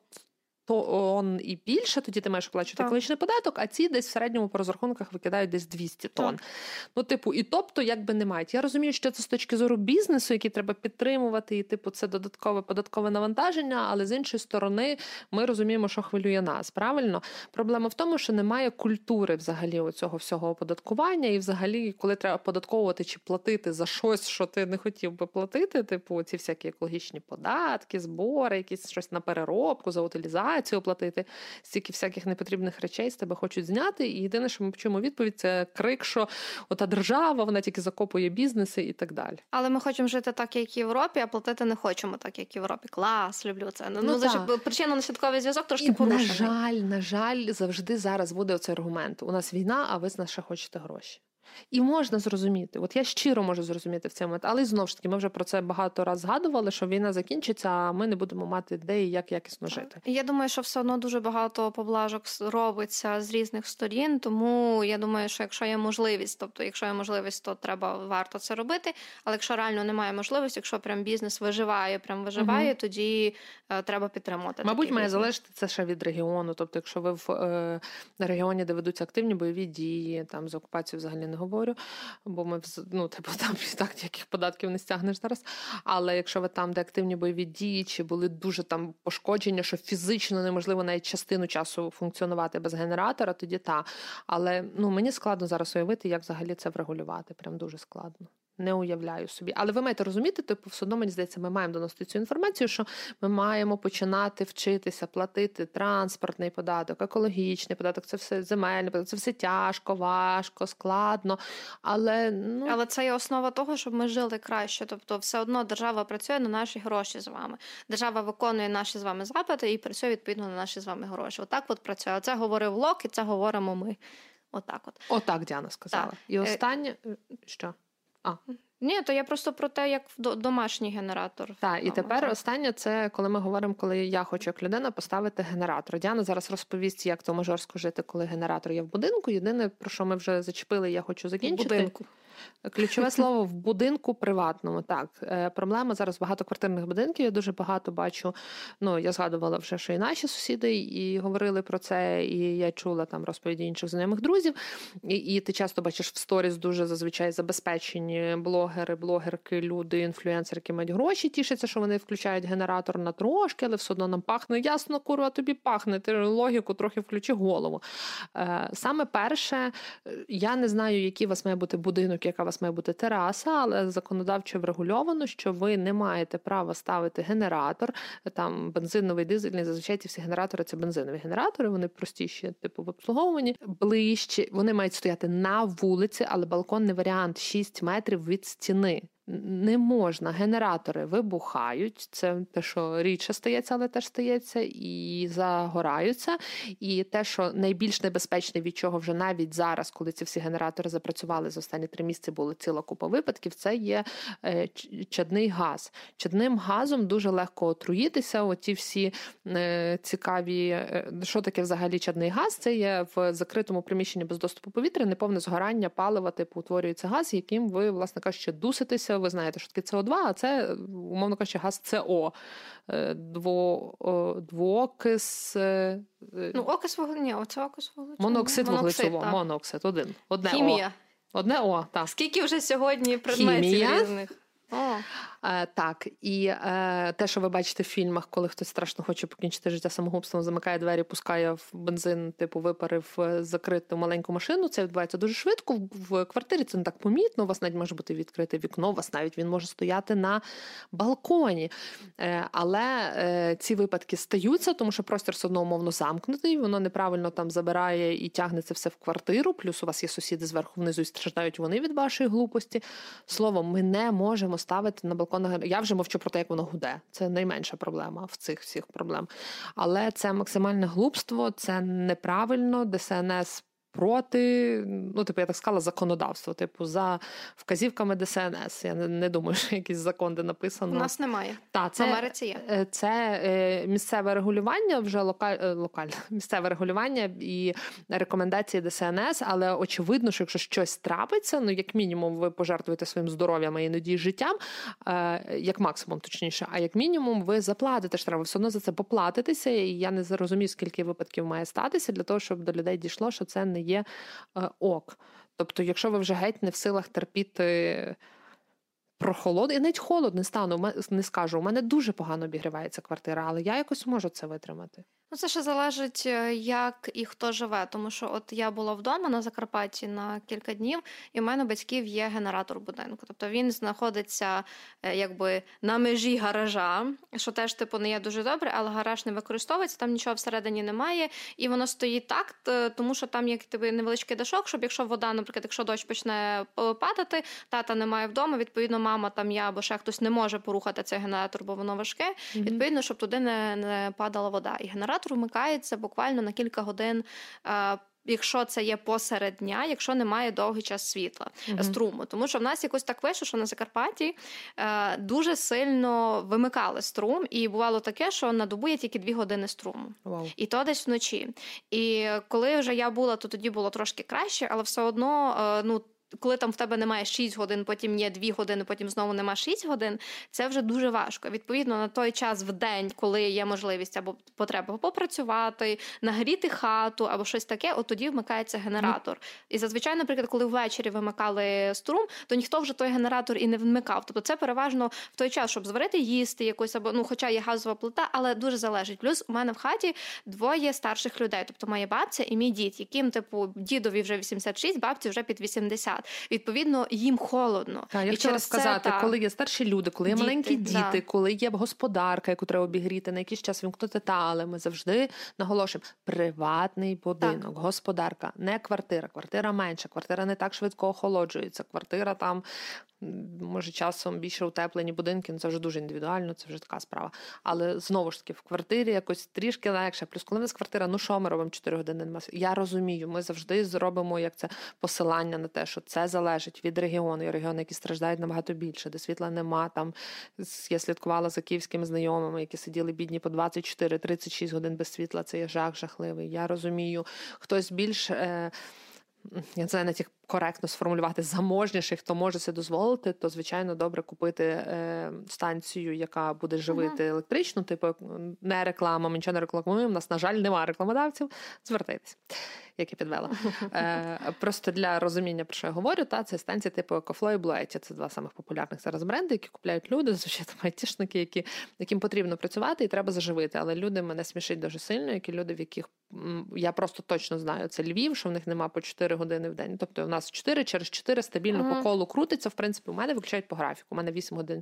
S1: тонн і більше, тоді ти маєш оплачувати екологічний податок, а ці десь в середньому по розрахунках викидають десь двісті тонн. Так. Ну, типу, і тобто, якби не мають. Я розумію, що це з точки зору бізнесу, який треба підтримувати, і, типу, це додаткове податкове навантаження, але з іншої сторони ми розуміємо, що хвилює нас, правильно? Проблема в тому, що немає культури взагалі оцього всього оподаткування, і взагалі, коли треба податковувати чи платити за щось, що ти не хотів би платити, типу, ці всякі екологічні податки, збори, якісь щось на переробку, за утилізацію, оплатити, стільки всяких непотрібних речей з тебе хочуть зняти, і єдине, що ми почуємо відповідь, це крик, що ота держава, вона тільки закопує бізнеси і так далі.
S2: Але ми хочемо жити так, як в Європі, а платити не хочемо так, як в Європі. Клас, люблю це. Ну, ну за причинно-наслідковий зв'язок трошки порушений.
S1: На жаль, на жаль, завжди зараз буде оцей аргумент. У нас війна, а ви з нас ще хочете гроші. І можна зрозуміти, от я щиро можу зрозуміти в цей момент, але знову ж таки, ми вже про це багато раз згадували, що війна закінчиться, а ми не будемо мати ідеї, як якісно жити.
S2: Я думаю, що все одно дуже багато поблажок робиться з різних сторін, тому я думаю, що якщо є можливість, тобто якщо є можливість, то треба, варто це робити, але якщо реально немає можливості, якщо прям бізнес виживає, прям виживає, угу. тоді е, треба підтримувати.
S1: Мабуть, має залежати це ще від регіону, тобто якщо ви в е, регіоні, де ведуться активні бойові дії, там з окупацією взагалі не говорю, бо ми, ну, типу, там і так ніяких податків не стягнеш зараз. Але якщо ви там, де активні бойові дії, чи були дуже там пошкодження, що фізично неможливо навіть частину часу функціонувати без генератора, тоді та. Але, ну, мені складно зараз уявити, як взагалі це врегулювати. Прям дуже складно. Не уявляю собі. Але ви маєте розуміти, типу, все одно, мені здається, ми маємо доносити цю інформацію, що ми маємо починати вчитися платити транспортний податок, екологічний податок, це все земельний податок, це все тяжко, важко, складно. Але, ну...
S2: Але це є основа того, щоб ми жили краще. Тобто все одно держава працює на наші гроші з вами. Держава виконує наші з вами запити і працює відповідно на наші з вами гроші. Отак от працює. Це говорив Лок, і це говоримо ми. Отак от.
S1: Отак Діана сказала. Так. І останнє... Що? А.
S2: Ні, то я просто про те, як домашній генератор.
S1: Так, і тепер так. Останнє, це коли ми говоримо, коли я хочу як людина поставити генератор. Діана зараз розповість, як то мажорсько жити, коли генератор є в будинку. Єдине, про що ми вже зачепили, я хочу закінчити.
S2: В будинку.
S1: Ключове слово в будинку приватному. Так, проблема зараз багатоквартирних будинків. Я дуже багато бачу, ну, я згадувала вже, що і наші сусіди, і говорили про це, і я чула там розповіді інших знайомих друзів. І, і ти часто бачиш в сторіс дуже зазвичай забезпечені блогери, блогерки, люди, інфлюенсери, які мають гроші, тішаться, що вони включають генератор на трошки, але все одно нам пахне. Ясно, курва, тобі пахне. Ти логіку трохи включи голову. Саме перше, я не знаю, який у вас має бути будинок, яка у вас має бути тераса, але законодавчо врегульовано, що ви не маєте права ставити генератор, там бензиновий, дизельний, зазвичай ці всі генератори – це бензинові генератори, вони простіші, типу в обслуговуванні, ближче, вони мають стояти на вулиці, але балкон не варіант, шість метрів від стіни. Не можна, генератори вибухають, це те, що рідше стається, але теж стається, і загораються. І те, що найбільш небезпечне, від чого вже навіть зараз, коли ці всі генератори запрацювали, за останні три місяці була ціла купа випадків, це є чадний газ. Чадним газом дуже легко отруїтися, оті всі цікаві, що таке взагалі чадний газ, це є в закритому приміщенні без доступу повітря, неповне згорання палива, типу утворюється газ, яким ви, власне кажучи, дуситеся. Ви знаєте, що таке С О два, а це, умовно кажучи, газ С О. Дво, двоокис...
S2: Ну, окис вуглецю. Ні, оце окис вуглецю.
S1: Моноксид вуглецю. Моноксид, один. Одне
S2: Хімія.
S1: О. Одне О, так.
S2: Скільки вже сьогодні предметів
S1: Хімія.
S2: Різних? О.
S1: Е, так, і е, те, що ви бачите в фільмах, коли хтось страшно хоче покінчити життя самогубством, замикає двері, пускає в бензин, типу випари в закриту маленьку машину, це відбувається дуже швидко. В, в квартирі це не так помітно, у вас навіть може бути відкрите вікно, у вас навіть він може стояти на балконі. Е, але е, ці випадки стаються, тому що простір все одно умовно замкнутий, воно неправильно там забирає і тягне це все в квартиру, плюс у вас є сусіди зверху внизу і страждають вони від вашої глупості. Словом, ми не можемо ставити на балкон. Я вже мовчу про те, як воно гуде. Це найменша проблема в цих всіх проблем. Але це максимальне глупство, це неправильно. Д С Н С проти, ну, типу, я так сказала, законодавства, типу, за вказівками Де Ес Ен Ес. Я не, не думаю, що якийсь закон, де написано.
S2: У нас немає.
S1: Та, це,
S2: в Америці є.
S1: Це е, місцеве регулювання, вже локаль, е, локальне, місцеве регулювання і рекомендації Де Ес Ен Ес, але очевидно, що якщо щось трапиться, ну, як мінімум, ви пожертвуєте своїм здоров'ям, а іноді життям, е, як максимум, точніше, а як мінімум, ви заплатите штраф, ви все одно за це поплатитеся, і я не розумію, скільки випадків має статися для того, щоб до людей дійшло, що це не є е, ок. Тобто, якщо ви вже геть не в силах терпіти прохолоду, і навіть холод не стану, не скажу, у мене дуже погано обігрівається квартира, але я якось можу це витримати.
S2: Ну, це ще залежить, як і хто живе, тому що от я була вдома на Закарпатті на кілька днів, і в мене у батьків є генератор будинку. Тобто він знаходиться якби на межі гаража, що теж типу не є дуже добре, але гараж не використовується, там нічого всередині немає, і воно стоїть так, тому що там є типу, невеличкий дашок, щоб якщо вода, наприклад, якщо дощ почне падати, тата немає вдома, відповідно, мама там я або ще хтось не може порухати цей генератор, бо воно важке, mm-hmm. відповідно, щоб туди не, не падала вода. І генератор вмикається буквально на кілька годин, якщо це є посеред дня, якщо немає довгий час світла, mm-hmm. струму. Тому що в нас якось так вийшло, що на Закарпатті е, дуже сильно вимикали струм, і бувало таке, що на добу є тільки дві години струму. Wow. І то десь вночі. І коли вже я була, то тоді було трошки краще, але все одно, е, ну, коли там в тебе немає шість годин, потім є дві години, потім знову нема шість годин, це вже дуже важко. Відповідно, на той час в день, коли є можливість або потреба попрацювати, нагріти хату або щось таке, от тоді вмикається генератор. Mm. І зазвичай, наприклад, коли ввечері вимикали струм, то ніхто вже той генератор і не вмикав. Тобто це переважно в той час, щоб зварити їсти якось, або, ну, хоча є газова плита, але дуже залежить. Плюс у мене в хаті двоє старших людей, тобто моя бабця і мій дід, яким, типу, дідові вже вісімдесят шість, бабці вже під вісімдесят. Відповідно, їм холодно.
S1: Так, я
S2: і
S1: хотіла сказати,
S2: це,
S1: коли є старші люди, коли є
S2: діти,
S1: маленькі діти,
S2: да.
S1: коли є господарка, яку треба обігріти, на якийсь час вимкнути, та, але ми завжди наголошуємо, приватний будинок, так. господарка, не квартира. Квартира менша, квартира не так швидко охолоджується, квартира там, може, часом більше утеплені будинки, ну це вже дуже індивідуально, це вже така справа. Але, знову ж таки, в квартирі якось трішки легше. Плюс, коли в нас квартира, ну що ми робимо чотири години? Я розумію, ми завжди зробимо, як це, посилання на те, що це залежить від регіону. Є регіони, які страждають набагато більше, де світла нема. Там я слідкувала за київськими знайомими, які сиділи бідні по двадцять чотири тридцять шість годин без світла. Це є жах жахливий. Я розумію. Хтось більш... Е- я не знаю, як коректно сформулювати, заможніший, хто може це дозволити, то, звичайно, добре купити е, станцію, яка буде живити uh-huh. електричну, типу, не реклама, ми нічого не рекламуємо, у нас, на жаль, немає рекламодавців, звертайтесь, як я підвела. Е, просто для розуміння, про що я говорю, та, це станції типу EcoFlow і Blue. Це два самих популярних зараз бренди, які купляють люди, звичайно, айтішники, які, яким потрібно працювати і треба заживити, але люди мене смішать дуже сильно, які люди, в яких, я просто точно знаю, це Львів, що в них нема по чотири години в день, тобто у нас чотири через чотири стабільно uh-huh. по колу крутиться, в принципі, у мене виключають по графіку, у мене вісім годин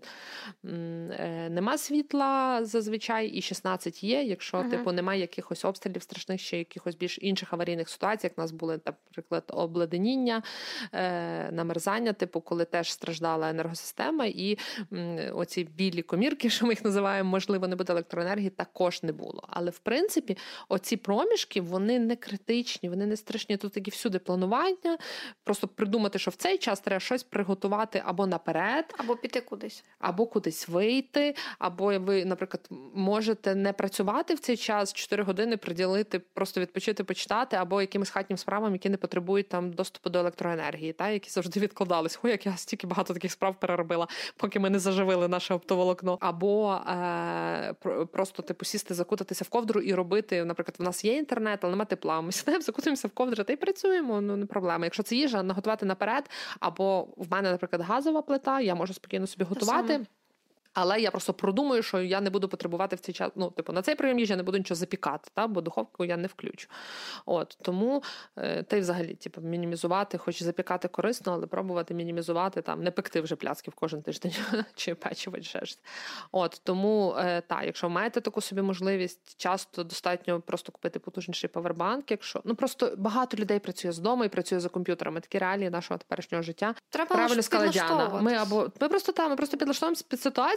S1: нема світла зазвичай, і шістнадцять є, якщо, uh-huh. типу, немає якихось обстрілів страшних, ще якихось більш інших аварійних ситуацій, як у нас були, наприклад, обледеніння, намерзання, типу, коли теж страждала енергосистема, і оці білі комірки, що ми їх називаємо, можливо, не буде електроенергії, також не було. Але, в принципі, оці проміжки, вони не критичні, вони не страшні. Тут такі всюди планування, просто придумати, що в цей час треба щось приготувати або наперед,
S2: або піти кудись.
S1: Або кудись вийти, або ви, наприклад, можете не працювати в цей час, чотири години приділити, просто відпочити, почитати, або якимось хатнім справам, які не потребують там доступу до електроенергії, та, які завжди відкладались. Ой, як я стільки багато таких справ переробила, поки ми не заживили наше оптоволокно. Або е, просто, типу, сісти, закутатися в ковдру і робити, наприклад, в нас є інтернет, але нема тепла. Ми сідаємо, закутуємося в ковдру та й працюємо, ну не проблема. Якщо це їжа, наготувати наперед, або в мене, наприклад, газова плита, я можу спокійно собі готувати. Але я просто продумаю, що я не буду потребувати в цей час, ну, типу, на цей прийом їжі я не буду нічого запікати, та, бо духовку я не включу. От, тому е, та й взагалі, типу, мінімізувати, хоч запікати корисно, але пробувати мінімізувати, там, не пекти вже пляцків кожен тиждень, чи печиво, чи щось. От, тому, е, та, якщо маєте таку собі можливість, часто достатньо просто купити потужніший павербанк, якщо, ну, просто багато людей працює з дому і працює за комп'ютерами, такі реалії нашого теперішнього життя.
S2: Треба
S1: правильно сказала Діана. Ми або, ми просто, та, ми просто підлаштовуємося під ситуацію,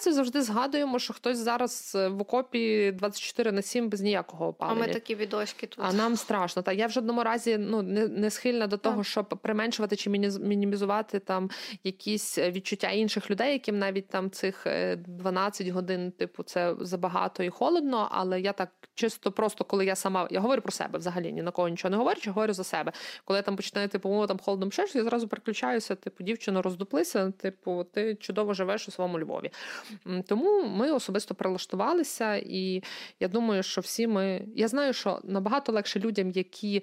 S1: це завжди згадуємо, що хтось зараз в окопі двадцять чотири на сім без ніякого опалення.
S2: А ми такі відоськи тут.
S1: А нам страшно. Та я в жодному разі ну, не, не схильна до того, так. щоб применшувати чи мінімізувати там якісь відчуття інших людей, яким навіть там цих дванадцять годин, типу, це забагато і холодно, але я так чисто просто, коли я сама, я говорю про себе взагалі, ні на кого нічого не говорю, чи говорю за себе. Коли я там починаю, типу, мова там холодно пшеш, я зразу переключаюся, типу, дівчино, роздуплися, типу, ти чудово живеш у своєму Львові. Тому ми особисто прилаштувалися, і я думаю, що всі ми... Я знаю, що набагато легше людям, які,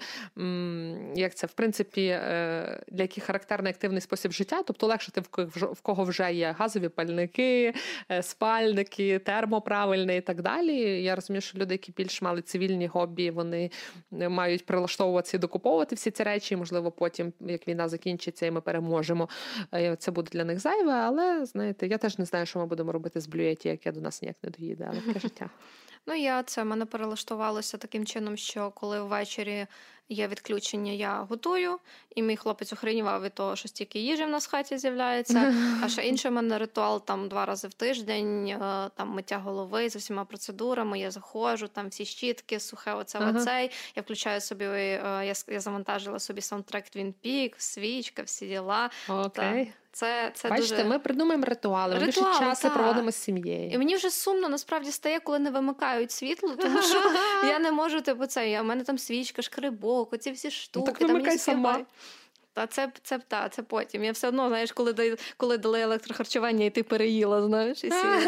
S1: як це, в принципі, для яких характерний активний спосіб життя, тобто легше ти, в кого вже є газові пальники, спальники, термоправильний і так далі. Я розумію, що люди, які більш мали цивільні хобі, вони мають прилаштовуватися і докуповувати всі ці речі, можливо, потім, як війна закінчиться і ми переможемо, це буде для них зайве, але, знаєте, я теж не знаю, що ми будемо робити з Блюєті, яке до нас ніяк не доїде, але таке життя.
S2: Ну, я це, мене перелаштувалося таким чином, що коли ввечері є відключення, я готую, і мій хлопець охренівав від того, що стільки їжі в нас в хаті з'являється, а ще інший в мене ритуал там два рази в тиждень, там миття голови з усіма процедурами, я заходжу, там всі щітки, сухе оце, ага. оцей, я включаю собі, я, я завантажила собі саундтрек Twin Peaks, свічка, всі діла.
S1: Окей.
S2: Та. Це, це
S1: Бачите,
S2: дуже...
S1: ми придумаємо ритуали, ми
S2: Ритуали,
S1: більше часу
S2: так.
S1: проводимо з сім'єю.
S2: І мені вже сумно, насправді, стає, коли не вимикають світло, тому що я не можу, типу, це, у мене там свічка, шкребок, оці всі штуки.
S1: Ну, так вимикай сама.
S2: Та це, це, та, це потім. Я все одно, знаєш, коли, коли дали електрохарчування, і ти переїла, знаєш, і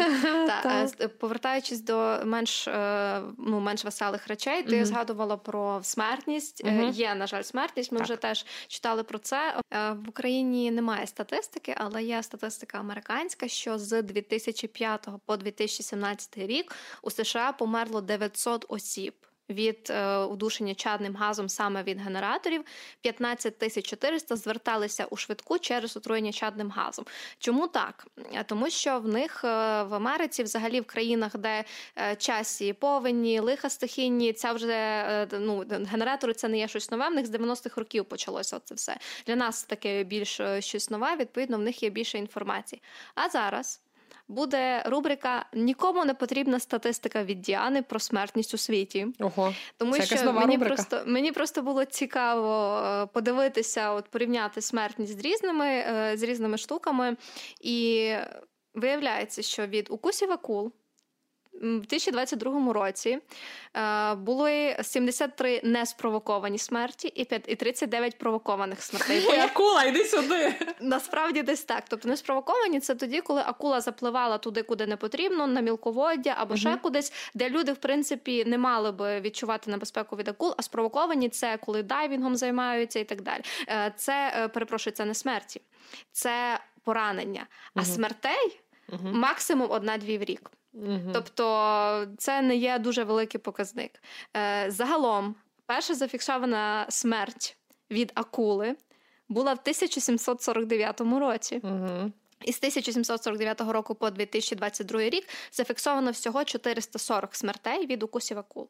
S2: та, повертаючись до менш, ну, менш веселих речей, ти mm-hmm. згадувала про смертність. Mm-hmm. Є, на жаль, смертність. Ми так. вже теж читали про це. В Україні немає статистики, але є статистика американська, що з дві тисячі п'ятого по дві тисячі сімнадцятий рік у США померло дев'ятсот осіб від е, удушення чадним газом саме від генераторів, п'ятнадцять тисяч чотириста зверталися у швидку через отруєння чадним газом. Чому так? Тому що в них е, в Америці, взагалі в країнах, де е, часі повені, лиха стихійні, ця вже, е, ну, генератори це не є щось нове, в них з дев'яностих років почалося це все. Для нас таке більш щось нове, відповідно, в них є більше інформації. А зараз буде рубрика «Нікому не потрібна статистика від Діани про смертність у світі».
S1: Ого,
S2: тому
S1: це
S2: що мені просто, мені просто було цікаво подивитися, от, порівняти смертність з різними, з різними штуками. І виявляється, що від укусів акул в дві тисячі двадцять другому році були сімдесят три неспровоковані смерті і тридцять дев'ять провокованих смертей.
S1: Ой, акула, йди сюди!
S2: Насправді десь так. Тобто неспровоковані – це тоді, коли акула запливала туди, куди не потрібно, на мілководдя або угу. ще кудись, де люди, в принципі, не мали би відчувати небезпеку від акул, а спровоковані – це коли дайвінгом займаються і так далі. Це, перепрошую, це не смерті. Це поранення. А угу. смертей угу. максимум одна-дві в рік. Угу. Тобто це не є дуже великий показник. Е, загалом, перша зафіксована смерть від акули була в тисяча сімсот сорок дев'ятому році. Угу. І з тисяча сімсот сорок дев'ятого року по дві тисячі двадцять другий рік зафіксовано всього чотириста сорок смертей від укусів акул.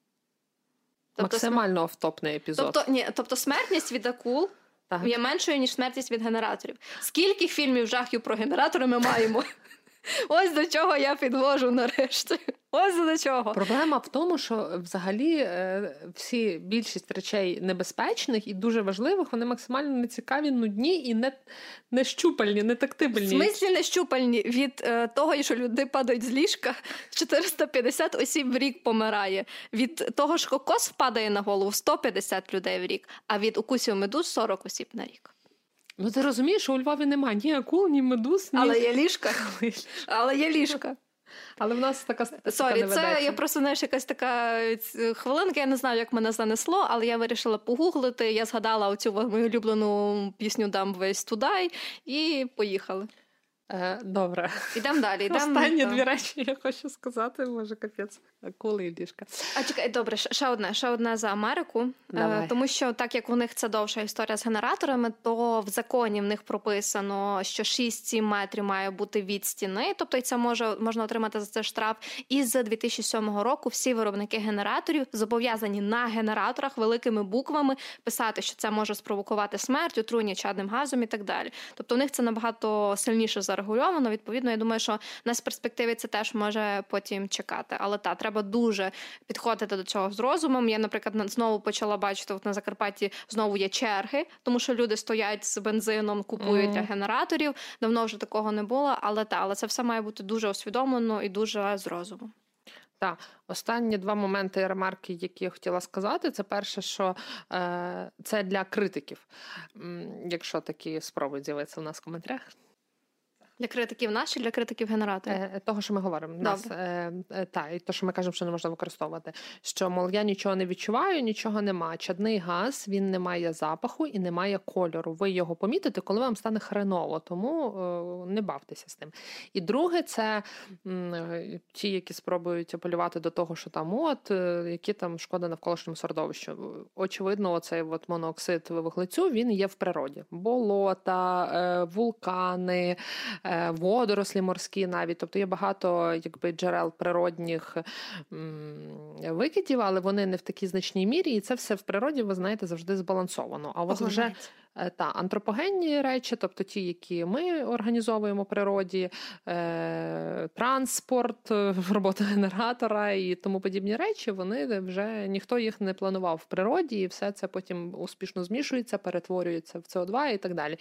S1: Тобто, максимально офтопний епізод.
S2: Тобто, ні, тобто смертність від акул так. є меншою, ніж смертність від генераторів. Скільки фільмів жахів про генератори ми маємо? Ось до чого я підвожу нарешті. Ось до чого.
S1: Проблема в тому, що взагалі всі більшість речей небезпечних і дуже важливих, вони максимально нецікаві, нудні і не, не щупальні, не тактибельні.
S2: В смислі не щупальні? Від е, того, що люди падають з ліжка, чотириста п'ятдесят осіб в рік помирає. Від того, що кокос впадає на голову, сто п'ятдесят людей в рік. А від укусів медуз сорок осіб на рік.
S1: Ну, ти розумієш, що у Львові немає ні акул, ні медуз, ні...
S2: Але є ліжка. Але є ліжка.
S1: Але в нас така статистика
S2: Sorry,
S1: не ведеться.
S2: Це, я просто, знаєш, якась така хвилинка, я не знаю, як мене занесло, але я вирішила погуглити, я згадала оцю мою улюблену пісню «Дам весь тудай» і поїхали.
S1: Е, добре.
S2: Ідемо далі. Ідем,
S1: Останні
S2: то.
S1: дві речі я хочу сказати, може, капець. Акули і ліжка.
S2: А чекай, добре, ще одне, ще одне за Америку.
S1: Давай.
S2: Тому що так як у них це довша історія з генераторами, то в законі в них прописано, що шість-сім метрів має бути від стіни, тобто і це може, можна отримати за це штраф. І з дві тисячі сьомого року всі виробники генераторів зобов'язані на генераторах великими буквами писати, що це може спровокувати смерть, отруєння чадним газом і так далі. Тобто у них це набагато сильніше зарегульовано. Відповідно, я думаю, що нас в перспективі це теж може потім чекати. Але та, треба дуже підходити до цього з розумом. Я, наприклад, знову почала бачити, от на Закарпатті знову є черги, тому що люди стоять з бензином, купують mm. для генераторів. Давно вже такого не було, але та, але це все має бути дуже усвідомлено і дуже з розумом.
S1: Так, останні два моменти ремарки, які я хотіла сказати, це перше, що е, це для критиків, якщо такі спробують з'явитися у нас в коментарях.
S2: Для критиків наші, для критиків генераторів?
S1: Е, того, що ми говоримо. Нас, е, е, та, і то, що ми кажемо, що не можна використовувати. Що, мол, я нічого не відчуваю, нічого нема. Чадний газ, він не має запаху і не має кольору. Ви його помітите, коли вам стане хреново, тому е, не бавтеся з тим. І друге, це м, ті, які спробують апелювати до того, що там от, е, які там шкода навколишньому середовищу. Очевидно, оцей от монооксид вуглецю, він є в природі. Болота, е, вулкани, водорослі морські навіть. Тобто є багато якби, джерел природних м, викидів, але вони не в такій значній мірі, і це все в природі, ви знаєте, завжди збалансовано. А от вже та, антропогенні речі, тобто ті, які ми організовуємо в природі, е, транспорт, робота генератора і тому подібні речі, вони вже, ніхто їх не планував в природі, і все це потім успішно змішується, перетворюється в С О два і так далі.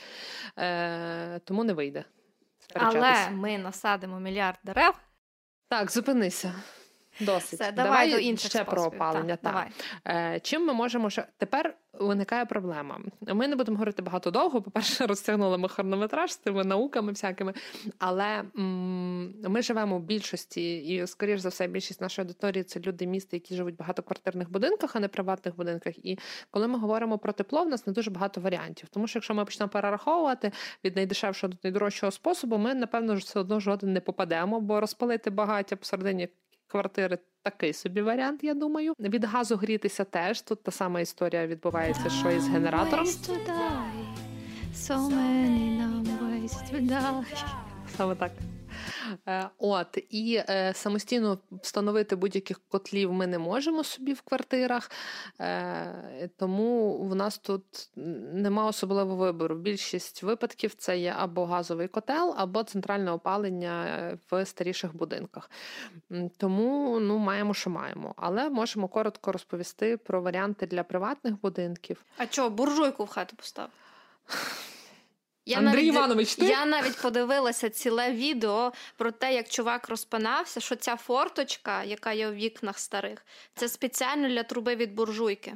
S1: Е, тому не вийде.
S2: Але ми насадимо мільярд дерев.
S1: Так, зупинися. Досить.
S2: Все, давай, давай до інших
S1: ще
S2: способів.
S1: про опалення.
S2: Так,
S1: так. Е, чим ми можемо ще... Тепер виникає проблема. Ми не будемо говорити багато довго. По-перше, розтягнули ми хронометраж з тими науками всякими. Але м- ми живемо в більшості, і, скоріш за все, більшість нашої аудиторії – це люди міста, які живуть в багатоквартирних будинках, а не приватних будинках. І коли ми говоримо про тепло, в нас не дуже багато варіантів. Тому що якщо ми почнемо перераховувати від найдешевшого до найдорожчого способу, ми, напевно, все одно жоден не попадемо, бо розпалити багаття посередині квартири – такий собі варіант, я думаю. Від газу грітися теж. Тут та сама історія відбувається, що і з генератором. Саме так. От, і е, самостійно встановити будь-яких котлів ми не можемо собі в квартирах, е, тому в нас тут нема особливого вибору. Більшість випадків це є або газовий котел, або центральне опалення в старіших будинках. Тому, ну, маємо, що маємо. Але можемо коротко розповісти про варіанти для приватних будинків.
S2: А чого, буржуйку в хату постав? Я
S1: Андрій
S2: навіть,
S1: Іванович, ти?
S2: Я навіть подивилася ціле відео про те, як чувак розпинався, що ця форточка, яка є у вікнах старих, це спеціально для труби від буржуйки.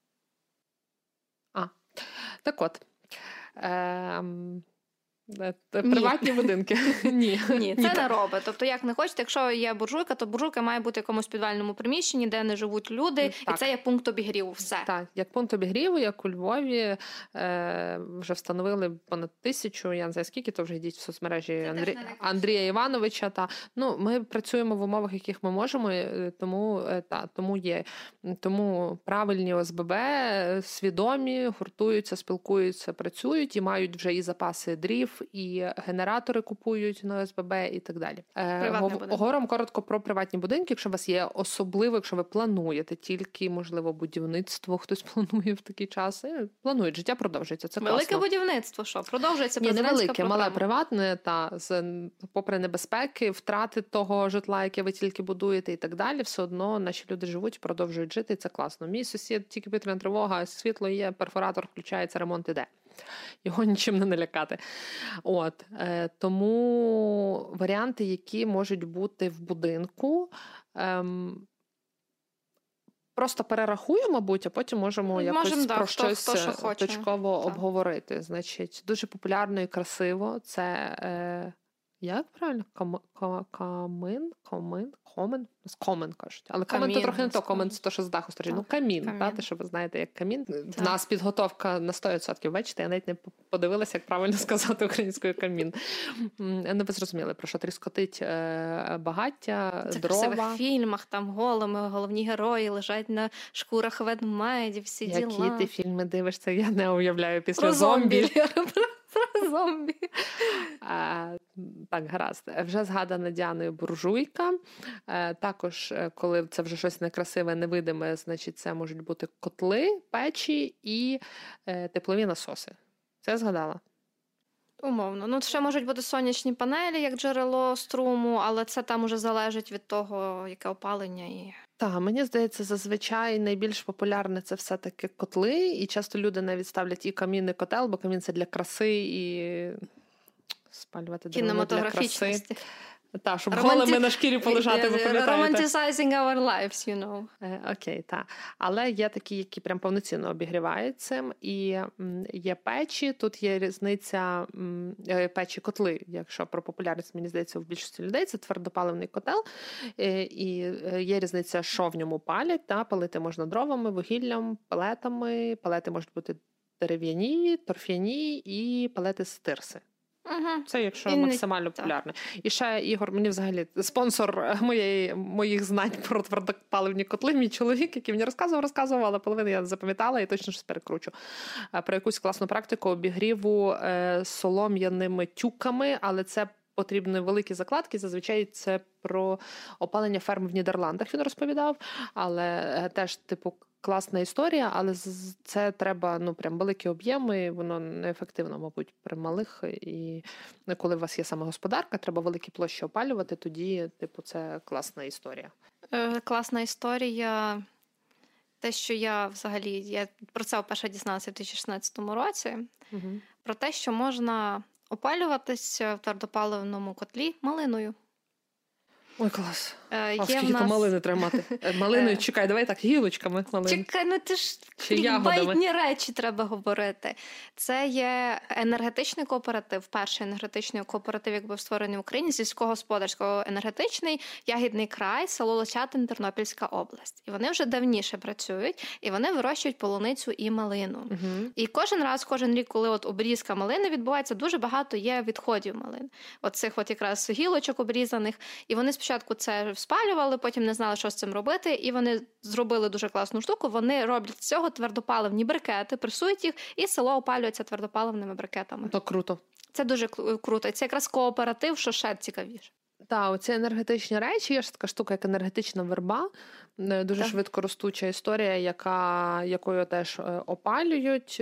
S1: А, так от. Ем... Приватні Ні. будинки. Ні.
S2: Ні, це не робить. Тобто, як не хочете, якщо є буржуйка, то буржуйка має бути в якомусь підвальному приміщенні, де не живуть люди, так. І це є пункт обігріву. Все.
S1: Так, як пункт обігріву, як у Львові е, вже встановили понад тисячу, я не знаю скільки, то вже йдіть в соцмережі Андрі... Андрія Івановича. Та. Ну, ми працюємо в умовах, яких ми можемо, тому, та, тому є. Тому правильні О С Б Б свідомі, гуртуються, спілкуються, працюють і мають вже і запаси дрів, і генератори купують на О С Б Б і так далі. Говоримо коротко про приватні будинки, якщо у вас є особливо, якщо ви плануєте тільки, можливо, будівництво, хтось планує в такий час. Планують, життя продовжується, це
S2: велике
S1: класно.
S2: Велике будівництво, що? Продовжується президентська
S1: програма. Ні, не велике, мале приватне, та, з, попри небезпеки, втрати того житла, яке ви тільки будуєте і так далі, все одно наші люди живуть, продовжують жити, і це класно. Мій сусід, тільки повітряна тривога, світло є, перфоратор включається, ремонт іде. Його нічим не налякати. От, е, тому варіанти, які можуть бути в будинку, ем, просто перерахую, мабуть, а потім можемо якось
S2: Можем,
S1: про
S2: да,
S1: щось
S2: хто, хто
S1: точково
S2: так.
S1: обговорити. Значить, дуже популярно і красиво це е, Як правильно? Кам... Камин? Комин? Комен? Комен кажуть. Але комен то трохи не то, комен це то, що з даху сторожить. Ну, камін, камін. Та, те, що ви знаєте, як камін. Так. В нас підготовка на сто відсотків, бачите, я навіть не подивилася, як правильно сказати українською камін. Не ви зрозуміли, про що тріскотить багаття,
S2: це
S1: дрова.
S2: Це в красивих фільмах, там голими головні герої лежать на шкурах ведмедів, всі
S1: Які
S2: діла.
S1: Які ти фільми дивишся, я не уявляю після
S2: про
S1: зомбі.
S2: зомбі. Про зомбі.
S1: А, так, гаразд. Вже згадана Діаною буржуйка. А, також, коли це вже щось некрасиве, невидиме, значить це можуть бути котли, печі і е, теплові насоси. Це я згадала?
S2: Умовно. Ну, ще можуть бути сонячні панелі, як джерело струму, але це там уже залежить від того, яке опалення і...
S1: Так, мені здається, зазвичай найбільш популярне це все-таки котли, і часто люди навіть ставлять і камін, і котел, бо камін це для краси, і спалювати деревину для краси. Так, щоб Романти... голими на шкірі полежати, ви пам'ятаєте.
S2: Romanticizing our lives, you know.
S1: Е, окей, так. Але є такі, які прям повноцінно обігрівають цим. І м, є печі, тут є різниця, м, печі котли, якщо про популярність, мені здається, в більшості людей, це твердопаливний котел. Е, і є різниця, що в ньому палять. Та? Палити можна дровами, вугіллям, пелетами. Пелети можуть бути дерев'яні, торф'яні і пелети з тирси.
S2: Угу.
S1: Це якщо і максимально популярне. І ще, Ігор, мені взагалі спонсор моєї, моїх знань про твердопаливні котли, мій чоловік, який мені розказував, розказував, але половину я запам'ятала і точно щось перекручу. Про якусь класну практику обігріву е, солом'яними тюками, але це потрібні великі закладки, зазвичай це про опалення ферм в Нідерландах він розповідав, але теж, типу, класна історія, але це треба, ну, прям великі об'єми, воно неефективно, мабуть, при малих, і коли у вас є саме господарка, треба великі площі опалювати, тоді, типу, це класна історія.
S2: Е, класна історія. Те, що я взагалі, я про це вперше дізналася в дві тисячі шістнадцятому році, угу. Про те, що можна опалюватися в твердопаливному котлі малиною.
S1: Ой, клас.
S2: Е,
S1: а скільки нас... то малини треба мати? Малиною, чекай, давай так, гілочками малин.
S2: Чекай, ну ти ж клікбейтні речі треба говорити. Це є енергетичний кооператив, перший енергетичний кооператив, якби створений в Україні, сільськогосподарського енергетичний, Ягідний край, село Лочатин, Тернопільська область. І вони вже давніше працюють, і вони вирощують полуницю і малину. Угу. І кожен раз, кожен рік, коли от обрізка малини відбувається, дуже багато є відходів малин. От цих от якраз гілочок обрізаних. І вони спочатку це спалювали, потім не знали, що з цим робити, і вони зробили дуже класну штуку. Вони роблять з цього твердопаливні брикети, пресують їх, і село опалюється твердопаливними брикетами.
S1: То круто.
S2: Це дуже круто. Це якраз кооператив, що ще цікавіше.
S1: Так, оці енергетичні речі, є ж така штука, як енергетична верба, дуже так. Швидко ростуча історія, яка, якою теж опалюють.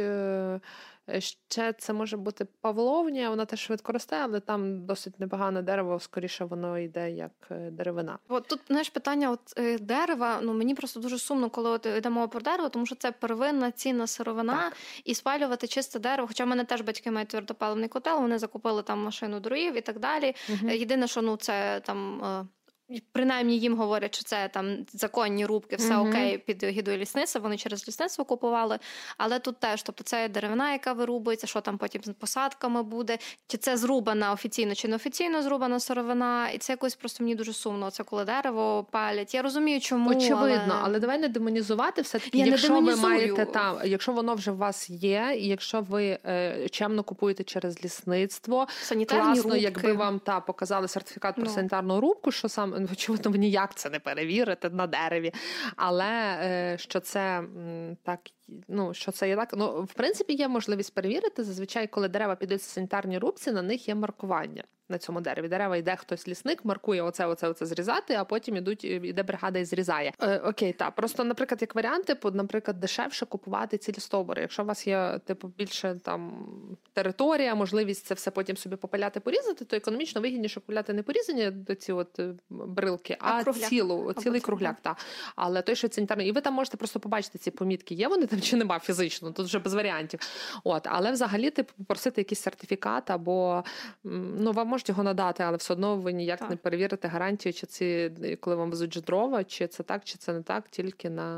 S1: Ще це може бути павловня, вона теж швидко росте, але там досить непогане дерево, скоріше воно йде як деревина.
S2: От тут, знаєш, питання от дерева, ну мені просто дуже сумно, коли от йде мова про дерево, тому що це первинна цінна сировина, так. І спалювати чисте дерево, хоча в мене теж батьки мають твердопаливний котел, вони закупили там машину дроїв і так далі. Угу. Єдине, що ну це там... Принаймні їм говорять, що це там законні рубки, все uh-huh. окей, під гідою лісництва, вони через лісництво купували, але тут теж, тобто це деревина, яка вирубується, що там потім з посадками буде, чи це зрубана офіційно, чи неофіційно зрубана сировина, і це якось просто мені дуже сумно, це коли дерево палять. Я розумію, чому.
S1: Очевидно, але,
S2: але
S1: демонізувати демонізувати все-таки, я якщо ви маєте там, якщо воно вже у вас є, і якщо ви е, чемно купуєте через лісництво,
S2: санітарні
S1: класно,
S2: рубки.
S1: Якби вам та показали сертифікат про no. санітарну рубку, що сам очевидно, ви ніяк це не перевірите на дереві, але е, що це м, так, ну, що це є так, ну, в принципі, є можливість перевірити. Зазвичай, коли дерева підуть в санітарній рубці, на них є маркування на цьому дереві. Дерева йде хтось лісник, маркує оце, оце, оце зрізати, а потім ідуть, іде бригада і зрізає. Е, окей, так. Просто, наприклад, як варіант, типу, наприклад, дешевше купувати цілі стовбури. Якщо у вас є, типу, більше там територія, можливість це все потім собі попиляти, порізати, то економічно вигідніше купувати не порізані до ці от брилки, а, а цілу, цілий кругляк. Та. Але той, що санітарний, і ви там можете просто побачити ці помітки, є вони там чи нема фізично, тут вже без варіантів. От, але взагалі, типу, попросити якийсь сертифікат або, ну, вам можуть його надати, але все одно ви ніяк так. не перевірите гарантію, чи ці, коли вам везуть дрова, чи це так, чи це не так, тільки на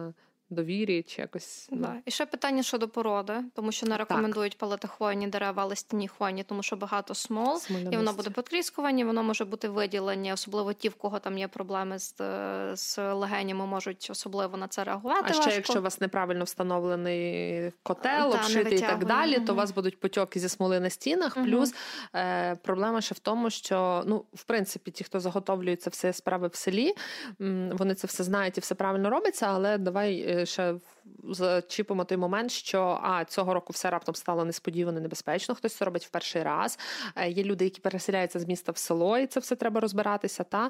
S1: довірі чи якось.
S2: Да. І ще питання щодо породи, тому що не рекомендують так. палити хвойні дерева, листяні хвойні, тому що багато смол, Смоляності. І воно буде потріскування, воно може бути виділення, особливо ті, в кого там є проблеми з, з легенями, можуть особливо на це реагувати.
S1: А ще
S2: важко.
S1: Якщо у вас неправильно встановлений котел, да, обшитий і так далі, то у вас будуть потьоки зі смоли на стінах, угу. плюс е, проблема ще в тому, що, ну, в принципі, ті, хто заготовлює це все справи в селі, вони це все знають і все правильно робиться, але давай ще зачіпимо той момент, що а, цього року все раптом стало несподівано небезпечно, хтось це робить в перший раз. Є люди, які переселяються з міста в село, і це все треба розбиратися. Та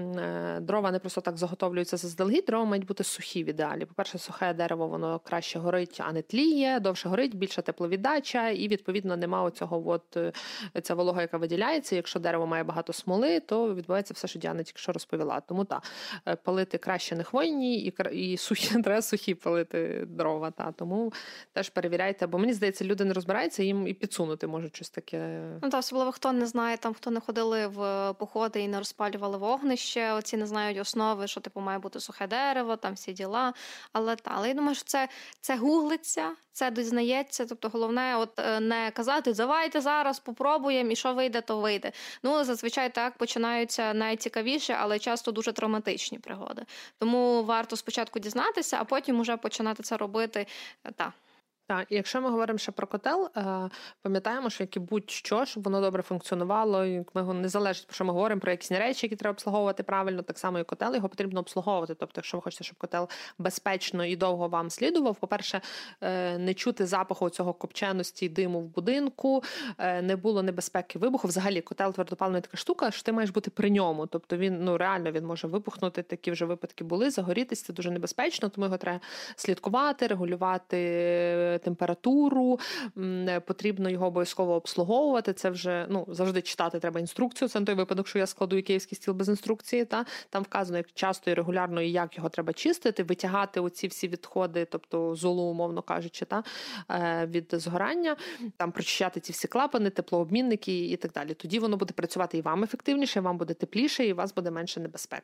S1: дрова не просто так заготовлюються заздалегідь, дрова мають бути сухі в ідеалі. По-перше, сухе дерево, воно краще горить, а не тліє, довше горить, більша тепловіддача, і, відповідно, нема оцього от, ця волога, яка виділяється. Якщо дерево має багато смоли, то відбувається все, що Діана тільки що розповіла. Тому так, палити краще не хвойні, і, і сухі, треба сухі палити дрова, та тому теж перевіряйте, бо мені здається, люди не розбираються, їм і підсунути можуть щось таке.
S2: Ну та особливо хто не знає, там хто не ходили в походи і не розпалювали вогнище, оці не знають основи, що типу має бути сухе дерево, там всі діла. Але та, але я думаю, що це, це гуглиться, це дізнається. Тобто головне, от не казати, давайте зараз попробуємо, і що вийде, то вийде. Ну зазвичай так починаються найцікавіші, але часто дуже травматичні пригоди. Тому варто спочатку дізнатися, а потім уже починати це робити. Так.
S1: Так, і якщо ми говоримо ще про котел, пам'ятаємо, що як і будь-що, щоб воно добре функціонувало, і ми не залежить, про що ми говоримо, про якісь речі, які треба обслуговувати правильно, так само і котел, його потрібно обслуговувати. Тобто, якщо ви хочете, щоб котел безпечно і довго вам слідував, по-перше, не чути запаху цього копченості і диму в будинку, не було небезпеки вибуху. Взагалі, котел твердопаливний така штука, що ти маєш бути при ньому. Тобто він, ну, реально, він може вибухнути, такі вже випадки були, загорітись, це дуже небезпечно, тому його треба слідкувати, регулювати температуру, потрібно його обов'язково обслуговувати. Це вже, ну, завжди читати треба інструкцію. Це не той випадок, що я складую київський стіл без інструкції. Та? Там вказано, як часто і регулярно, і як його треба чистити, витягати оці всі відходи, тобто золу, умовно кажучи, та? Від згорання, там прочищати ці всі клапани, теплообмінники і так далі. Тоді воно буде працювати і вам ефективніше, і вам буде тепліше, і у вас буде менше небезпек.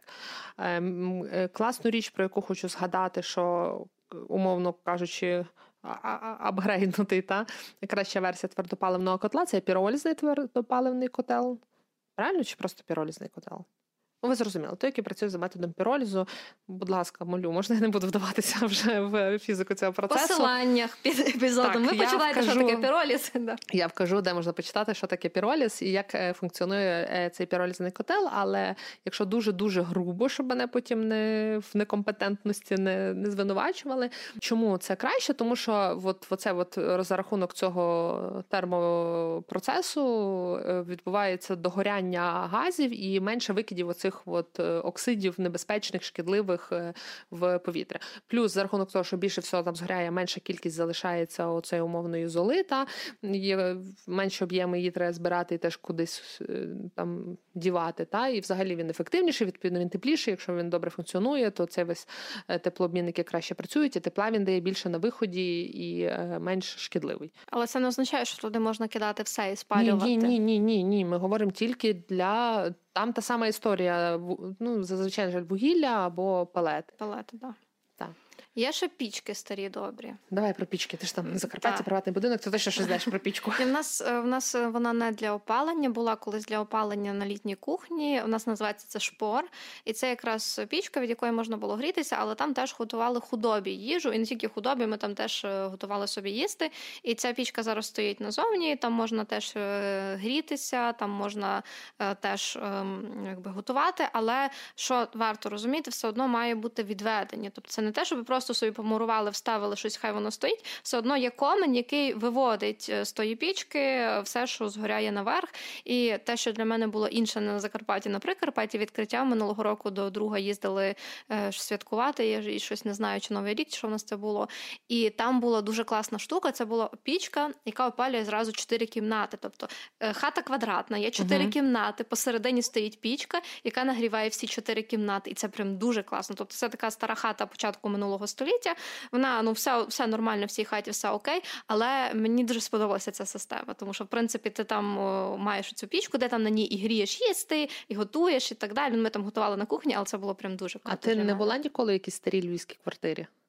S1: Класну річ, про яку хочу згадати, що, умовно кажучи, апгрейднутий, та краща версія твердопаливного котла – це піролізний твердопаливний котел. Правильно? Чи просто піролізний котел? Ну, ви зрозуміли. Той, який працює за методом піролізу, будь ласка, молю, можна я не буду вдаватися вже в фізику цього процесу.
S2: В посиланнях під епізодом. Ви почитаєте, вкажу, що таке піроліз. Да.
S1: Я вкажу, де можна почитати, що таке піроліз і як функціонує цей піролізний котел, але якщо дуже-дуже грубо, щоб мене потім не, в некомпетентності не, не звинувачували. Чому це краще? Тому що от, оце от, за рахунок цього термопроцесу відбувається догоряння газів і менше викидів оцих от оксидів небезпечних, шкідливих в повітря. Плюс за рахунок того, що більше всього там згоряє, менша кількість залишається оцеї умовної золи, та менші об'єми її треба збирати і теж кудись там дівати. Та? І взагалі він ефективніший, відповідно він тепліший. Якщо він добре функціонує, то цей весь теплообмінники краще працюють, і тепла він дає більше на виході і менш шкідливий.
S2: Але це не означає, що туди можна кидати все і спалювати.
S1: Ні, ні, ні, ні, ні. Ми говоримо тільки для... Там та сама історія, ну, зазвичай жаль, вугілля або пелети.
S2: Пелети, так.
S1: Так.
S2: Є ще пічки старі добрі.
S1: Давай про пічки. Ти ж там на Закарпатті, приватний будинок, ти точно щось знаєш про пічку.
S2: І в нас, в нас вона не для опалення, була колись для опалення на літній кухні. У нас називається це шпор. І це якраз пічка, від якої можна було грітися, але там теж готували худобі їжу. І не тільки худобі, ми там теж готували собі їсти. І ця пічка зараз стоїть назовні, там можна теж грітися, там можна теж якби готувати. Але що варто розуміти, все одно має бути відведення. Тобто це не те, щоб просто собі помурували, вставили щось, хай воно стоїть. Все одно є комен, який виводить з тої пічки все, що згоряє наверх. І те, що для мене було інше на Закарпатті, на Прикарпатті, відкриття минулого року до друга їздили е, святкувати, я і щось не знаю, чи Новий рік, що в нас це було. І там була дуже класна штука, це була пічка, яка опалює зразу чотири кімнати. Тобто е, хата квадратна, є чотири uh-huh. кімнати, посередині стоїть пічка, яка нагріває всі чотири кімнати. І це прям дуже класно. Тобто це така стара хата початку минулого століття. Вона, ну, все, все нормально в цій хаті, все окей, але мені дуже сподобалася ця система, тому що, в принципі, ти там о, маєш цю пічку, де там на ній і грієш їсти, і готуєш, і так далі. Ми там готували на кухні, але це було прям дуже круто.
S1: А ти не була ніколи в якійсь старій львівській квартирі?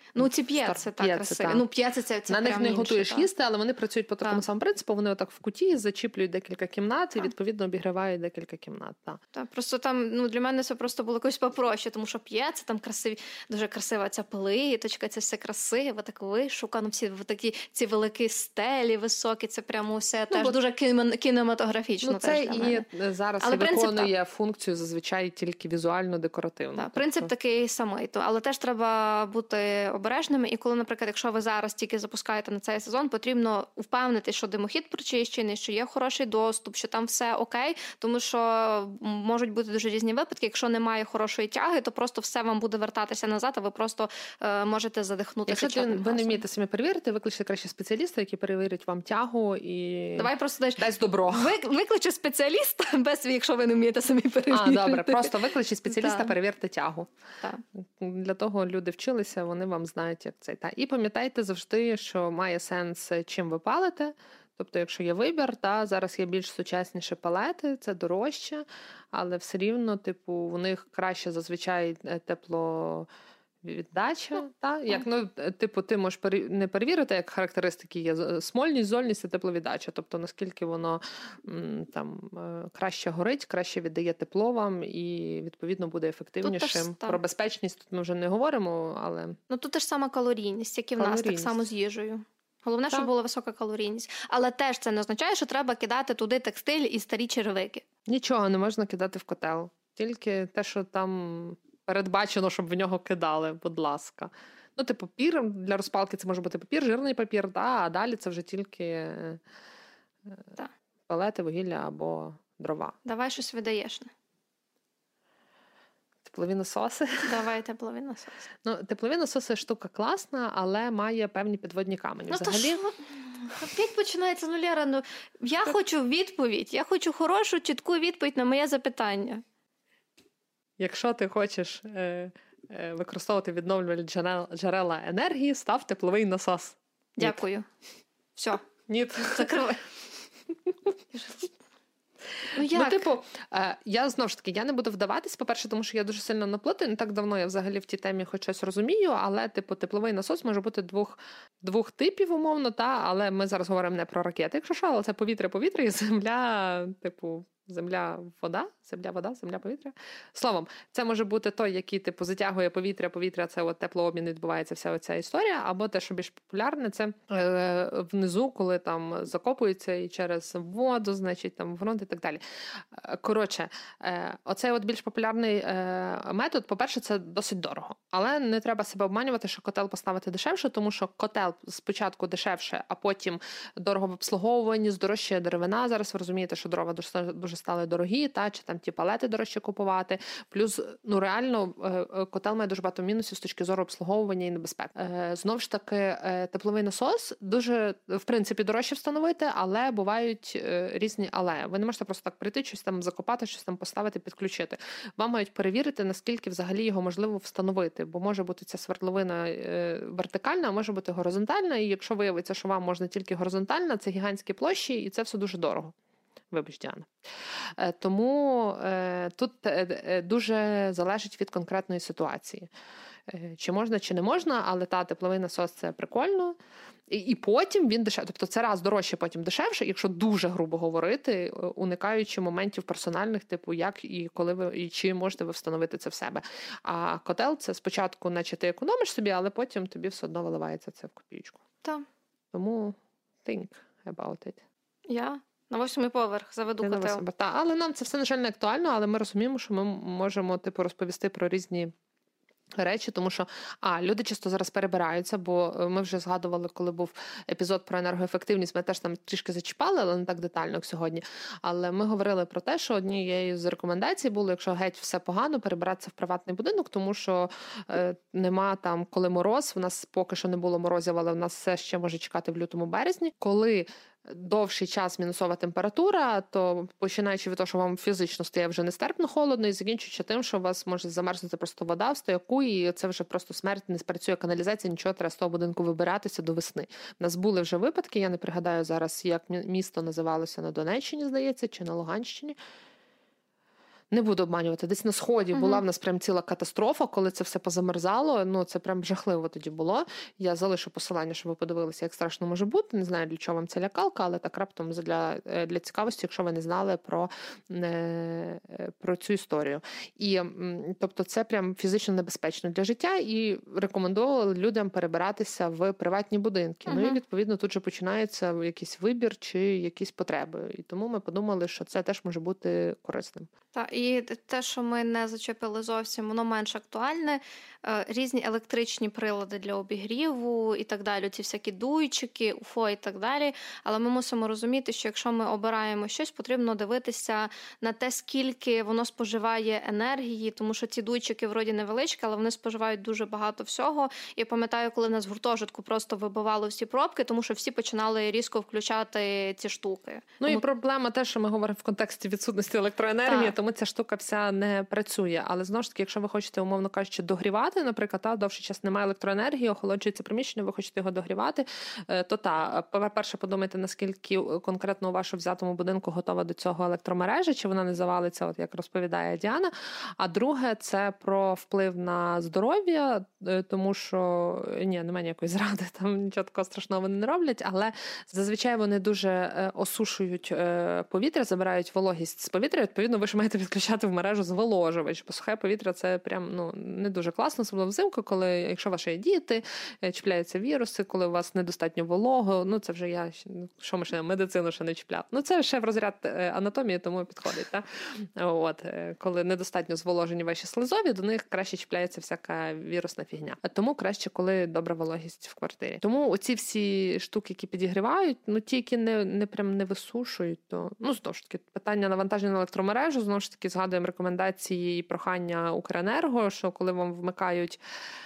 S2: Ну, ці п'єци так красиві. Ну, п'єци це, це
S1: на них не
S2: інше,
S1: готуєш
S2: так.
S1: їсти, але вони працюють по такому
S2: так.
S1: самому принципу. Вони отак в куті зачіплюють декілька кімнат
S2: так.
S1: і, відповідно, обігрівають декілька кімнат. Так.
S2: Так, просто там, ну, для мене це просто було якось попроще, тому що п'єци, там красиві, дуже красива ця плиточка, це все красиво, так вишукано, всі такі ці великі стелі високі, це прямо все ну, теж бо... дуже кінематографічно.
S1: Ну, це
S2: теж для
S1: і
S2: мене.
S1: зараз
S2: але
S1: і виконує
S2: принцип,
S1: функцію зазвичай тільки візуально-декоративну.
S2: Так, тобто... принцип такий самий, то, але теж треба бути обережними, і коли, наприклад, якщо ви зараз тільки запускаєте на цей сезон, потрібно впевнити, що димохід прочищений, що є хороший доступ, що там все окей, тому що можуть бути дуже різні випадки. Якщо немає хорошої тяги, то просто все вам буде вертатися назад, а ви просто е, можете задихнутися.
S1: Якщо ти, ви не вмієте самі перевірити, викличте краще спеціаліста, який перевірить вам тягу і
S2: Давай просто дасть,
S1: дасть добро.
S2: Викличте спеціаліста, без, якщо ви не вмієте самі перевірити.
S1: А, добре, просто викличте спеціаліста,
S2: так.
S1: перевірте тягу.
S2: Так.
S1: Для того люди вчилися, вони вам знають, як це. Та. І пам'ятайте завжди, що має сенс, чим ви палите. Тобто, якщо є вибір, та, зараз є більш сучасніші палети, це дорожче, але все рівно, типу, у них краще зазвичай тепло... віддача, ну, та? Як, ну, типу, ти можеш пере... не перевірити, як характеристики є смольність, зольність і тепловіддача. Тобто, наскільки воно там краще горить, краще віддає тепло вам і, відповідно, буде ефективнішим. Тут про безпечність тут ми вже не говоримо, але...
S2: Ну, тут теж сама калорійність, як і в нас, так само з їжею. Головне, так. щоб була висока калорійність. Але теж це не означає, що треба кидати туди текстиль і старі черевики.
S1: Нічого не можна кидати в котел. Тільки те, що там... передбачено, щоб в нього кидали, будь ласка. Ну, типу, папір для розпалки це може бути папір, жирний папір, да, а далі це вже тільки
S2: да.
S1: палети, вугілля або дрова.
S2: Давай щось видаєш.
S1: Теплові насоси.
S2: Давай теплові насоси.
S1: Ну, теплові насоси штука класна, але має певні підводні камені.
S2: Ну,
S1: взагалі...
S2: то опять починається, ну, Лера, ну, я так. хочу відповідь, я хочу хорошу, чітку відповідь на моє запитання.
S1: Якщо ти хочеш е, е, використовувати відновлювальні джерела, джерела енергії, став тепловий насос.
S2: Дякую. Ніт. Все.
S1: Ні.
S2: Закривай. Ну, як?
S1: Ну, типу, е, я, знову ж таки, я не буду вдаватись, по-перше, тому що я дуже сильно наплутаю, не так давно я взагалі в тій темі хоч щось розумію, але, типу, тепловий насос може бути двох, двох типів, умовно, та, але ми зараз говоримо не про ракети, якщо що, але це повітря-повітря і земля, типу, земля-вода, земля-вода, земля-повітря. Словом, це може бути той, який, типу, затягує повітря, повітря, це от теплообмін, відбувається вся оця історія, або те, що більш популярне, це е, внизу, коли там закопується і через воду, значить, там, ґрунт і так далі. Коротше, е, оцей от більш популярний е, метод, по-перше, це досить дорого. Але не треба себе обманювати, що котел поставити дешевше, тому що котел спочатку дешевше, а потім дорого в обслуговуванні, здорожчає деревина. Зараз ви розумієте, що дрова дуже стали дорогі, та, чи там ті палети дорожче купувати. Плюс, ну, реально, котел має дуже багато мінусів з точки зору обслуговування і небезпек. Знову ж таки, тепловий насос дуже, в принципі, дорожче встановити, але бувають різні але. Ви не можете просто так прийти, щось там закопати, щось там поставити, підключити. Вам мають перевірити, наскільки взагалі його можливо встановити, бо може бути ця свердловина вертикальна, а може бути горизонтальна, і якщо виявиться, що вам можна тільки горизонтальна, це гігантські площі, і це все дуже дорого. Вибач, Діана. Тому е, тут е, дуже залежить від конкретної ситуації. Е, чи можна, чи не можна, але та, тепловий насос – це прикольно. І, і потім він дешевше. Тобто це раз дорожче, потім дешевше, якщо дуже грубо говорити, уникаючи моментів персональних, типу як і коли ви, і чи можете ви встановити це в себе. А котел – це спочатку, наче ти економиш собі, але потім тобі все одно виливається це в копійку.
S2: Так.
S1: Тому think about it.
S2: Я? На восьмий поверх заведу котел.
S1: Та, але нам це все, на жаль, не актуально, але ми розуміємо, що ми можемо, типу, розповісти про різні речі, тому що, а, люди часто зараз перебираються, бо ми вже згадували, коли був епізод про енергоефективність, ми теж там трішки зачіпали, але не так детально, як сьогодні. Але ми говорили про те, що однією з рекомендацій було, якщо геть все погано, перебиратися в приватний будинок, тому що е, нема там, коли мороз, в нас поки що не було морозів, але в нас все ще може чекати в лютому-березні. Коли довший час мінусова температура, то починаючи від того, що вам фізично стає вже нестерпно холодно, і закінчуючи тим, що у вас може замерзнути просто вода в стояку, і це вже просто смерть, не спрацює каналізація, нічого, треба з того будинку вибиратися до весни. У нас були вже випадки, я не пригадаю зараз, як місто називалося на Донеччині, здається, чи на Луганщині. Не буду обманювати. Десь на Сході uh-huh. була в нас прям ціла катастрофа, коли це все позамерзало. Ну, це прям жахливо тоді було. Я залишу посилання, щоб ви подивилися, як страшно може бути. Не знаю, для чого вам ця лякалка, але так раптом для, для цікавості, якщо ви не знали про, про цю історію. І, тобто, це прям фізично небезпечно для життя, і рекомендували людям перебиратися в приватні будинки. Uh-huh. Ну, і, відповідно, тут же починається якийсь вибір чи якісь потреби. І тому ми подумали, що це теж може бути корисним.
S2: Так, і те, що ми не зачепили зовсім, воно менш актуальне. Різні електричні прилади для обігріву і так далі, ці всякі дуйчики, уфо і так далі. Але ми мусимо розуміти, що якщо ми обираємо щось, потрібно дивитися на те, скільки воно споживає енергії, тому що ці дуйчики вроді невеличкі, але вони споживають дуже багато всього. Я пам'ятаю, коли нас в гуртожитку просто вибивали всі пробки, тому що всі починали різко включати ці штуки.
S1: Ну
S2: тому...
S1: і проблема те, що ми говоримо в контексті відсутності електроенергії, так. Тому ця штука вся не працює. Але знову ж таки, якщо ви хочете, умовно кажучи, догрівати, наприклад, та, довший час немає електроенергії, охолоджується приміщення, ви хочете його догрівати, то та, по-перше, подумайте, наскільки конкретно у вашому взятому будинку готова до цього електромережа, чи вона не завалиться, от як розповідає Діана. А друге, це про вплив на здоров'я, тому що, ні, немає ніякої зради, там нічого такого страшного вони не роблять, але зазвичай вони дуже осушують повітря, забирають вологість з повітря, відповідно, ви ж маєте відключати в мережу зволожувач, бо сухе повітря це прям, ну, не дуже класно, особливо взимку, коли, якщо ваші є діти, чіпляються віруси, коли у вас недостатньо волого, ну, це вже я, що ми ще, медицину ще не чіпляв. Ну, це ще в розряд анатомії, тому підходить, так? От, коли недостатньо зволожені ваші слизові, до них краще чіпляється всяка вірусна фігня. А тому краще, коли добра вологість в квартирі. Тому оці всі штуки, які підігрівають, ну, ті, які не, не прям не висушують, то, ну, знову ж таки, питання навантаження на електромережу, знову ж таки, згадуємо рекомендації і прохання Укренерго, що коли вам вмикають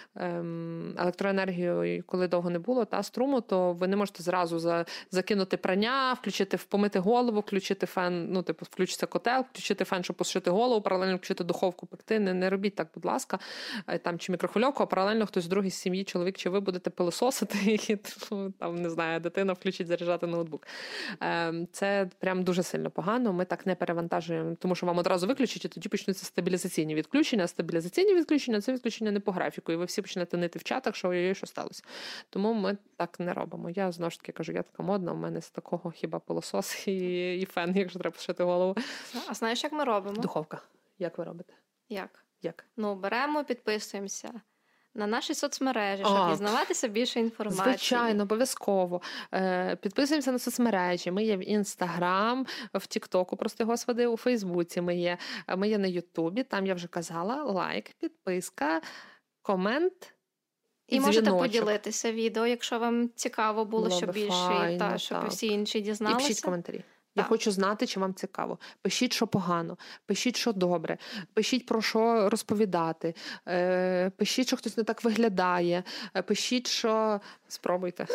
S1: ем, електроенергію, коли довго не було, та струму, то ви не можете зразу за, закинути прання, включити, помити голову, включити фен, ну, типу, включиться котел, включити фен, щоб посушити голову, паралельно включити духовку, пекти. Не, не робіть так, будь ласка, там, чи мікрохвильовку, а паралельно хтось другий з сім'ї, чоловік, чи ви будете пилососити, і, там, не знаю, дитина включить заряджати ноутбук. Ем, це прям дуже сильно погано, ми так не перевантажуємо, тому що вам одразу виключать, і тоді почнуться стабілізаційні відключення. Стабілізаційні відключення – це відключення не по графіку, і ви всі почнете нити в чатах, що ой-ой, що сталося. Тому ми так не робимо. Я, знову ж таки, кажу, я така модна, у мене з такого хіба пилосос і, і фен, якщо треба пошити голову.
S2: А знаєш, як ми робимо?
S1: Духовка. Як ви робите?
S2: Як?
S1: Як?
S2: Ну, беремо, підписуємося на наші соцмережі, щоб а, дізнаватися більше інформації.
S1: Звичайно, обов'язково. Підписуємося на соцмережі. Ми є в Інстаграм, в Тіктоку, прости господи, у Фейсбуці ми є. Ми є на Ютубі, там я вже казала, лайк, підписка, комент. І, і можете
S2: поділитися відео, якщо вам цікаво було, було щоб більше, файно, та, щоб так. всі інші дізналися.
S1: І пишіть коментарі. Я так. хочу знати, чи вам цікаво. Пишіть, що погано, пишіть, що добре, пишіть, про що розповідати, пишіть, що хтось не так виглядає, пишіть, що... Спробуйте.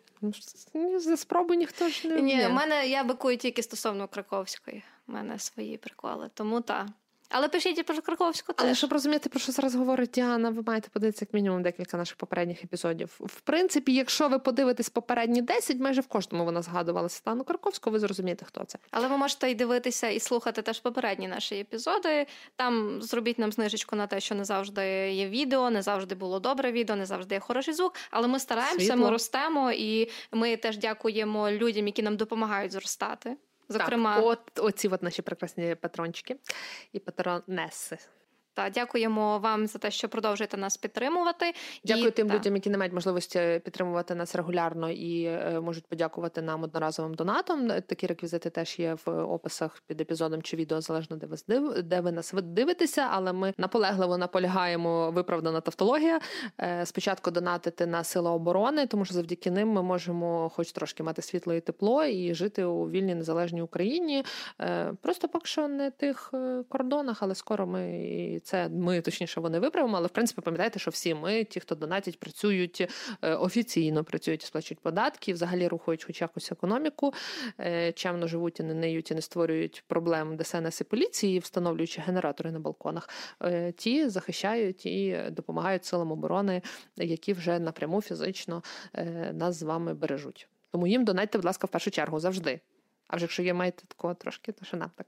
S1: За спробу ніхто ж не вміє.
S2: Ні, в мене я бикую тільки стосовно Краковської. У мене свої приколи, тому так. Але пишіть про Краковську теж.
S1: Але щоб розуміти, про що зараз говорить Діана, ви маєте подивитися як мінімум декілька наших попередніх епізодів. В принципі, якщо ви подивитесь попередні десять, майже в кожному вона згадувала Світлану Краковську, ви зрозумієте, хто це.
S2: Але ви можете і дивитися, і слухати теж попередні наші епізоди. Там зробіть нам знижечку на те, що не завжди є відео, не завжди було добре відео, не завжди є хороший звук. Але ми стараємося, Світло. Ми ростемо, і ми теж дякуємо людям, які нам допомагають зростати. Зокрема,
S1: так, от оці от наші прекрасні патрончики і патронеси.
S2: Та дякуємо вам за те, що продовжуєте нас підтримувати.
S1: Дякую
S2: і,
S1: тим
S2: та.
S1: людям, які не мають можливості підтримувати нас регулярно і е, можуть подякувати нам одноразовим донатом. Такі реквізити теж є в описах під епізодом чи відео, залежно де ви, здив, де ви нас дивитеся, але ми наполегливо наполягаємо, виправдана тавтологія, е, спочатку донатити на Сили оборони, тому що завдяки ним ми можемо хоч трошки мати світло і тепло і жити у вільній незалежній Україні. Е, просто поки що не тих кордонах, але скоро ми і це ми, точніше, вони виправимо, але, в принципі, пам'ятайте, що всі ми, ті, хто донатять, працюють офіційно, працюють і сплачують податки, взагалі рухають хоч якусь економіку, чемно живуть і не ниють, і не створюють проблем ДСНС і поліції, встановлюючи генератори на балконах. Ті захищають і допомагають силам оборони, які вже напряму фізично нас з вами бережуть. Тому їм донатьте, будь ласка, в першу чергу, завжди. А вже якщо є маєте такого трошки, то що нам так.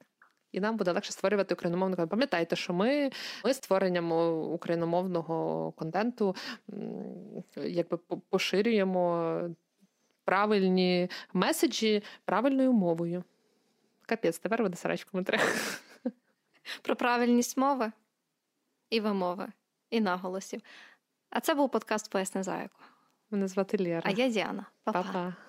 S1: І нам буде легше створювати україномовний контент. Пам'ятайте, що ми, ми створенням україномовного контенту якби поширюємо правильні меседжі правильною мовою. Капець, тепер буде срач в коментарях.
S2: Про правильність мови і вимови, і наголосів. А це був подкаст «Поясни зайку».
S1: Мене звати Лєра.
S2: А я Діана. Па-па.
S1: Па-па.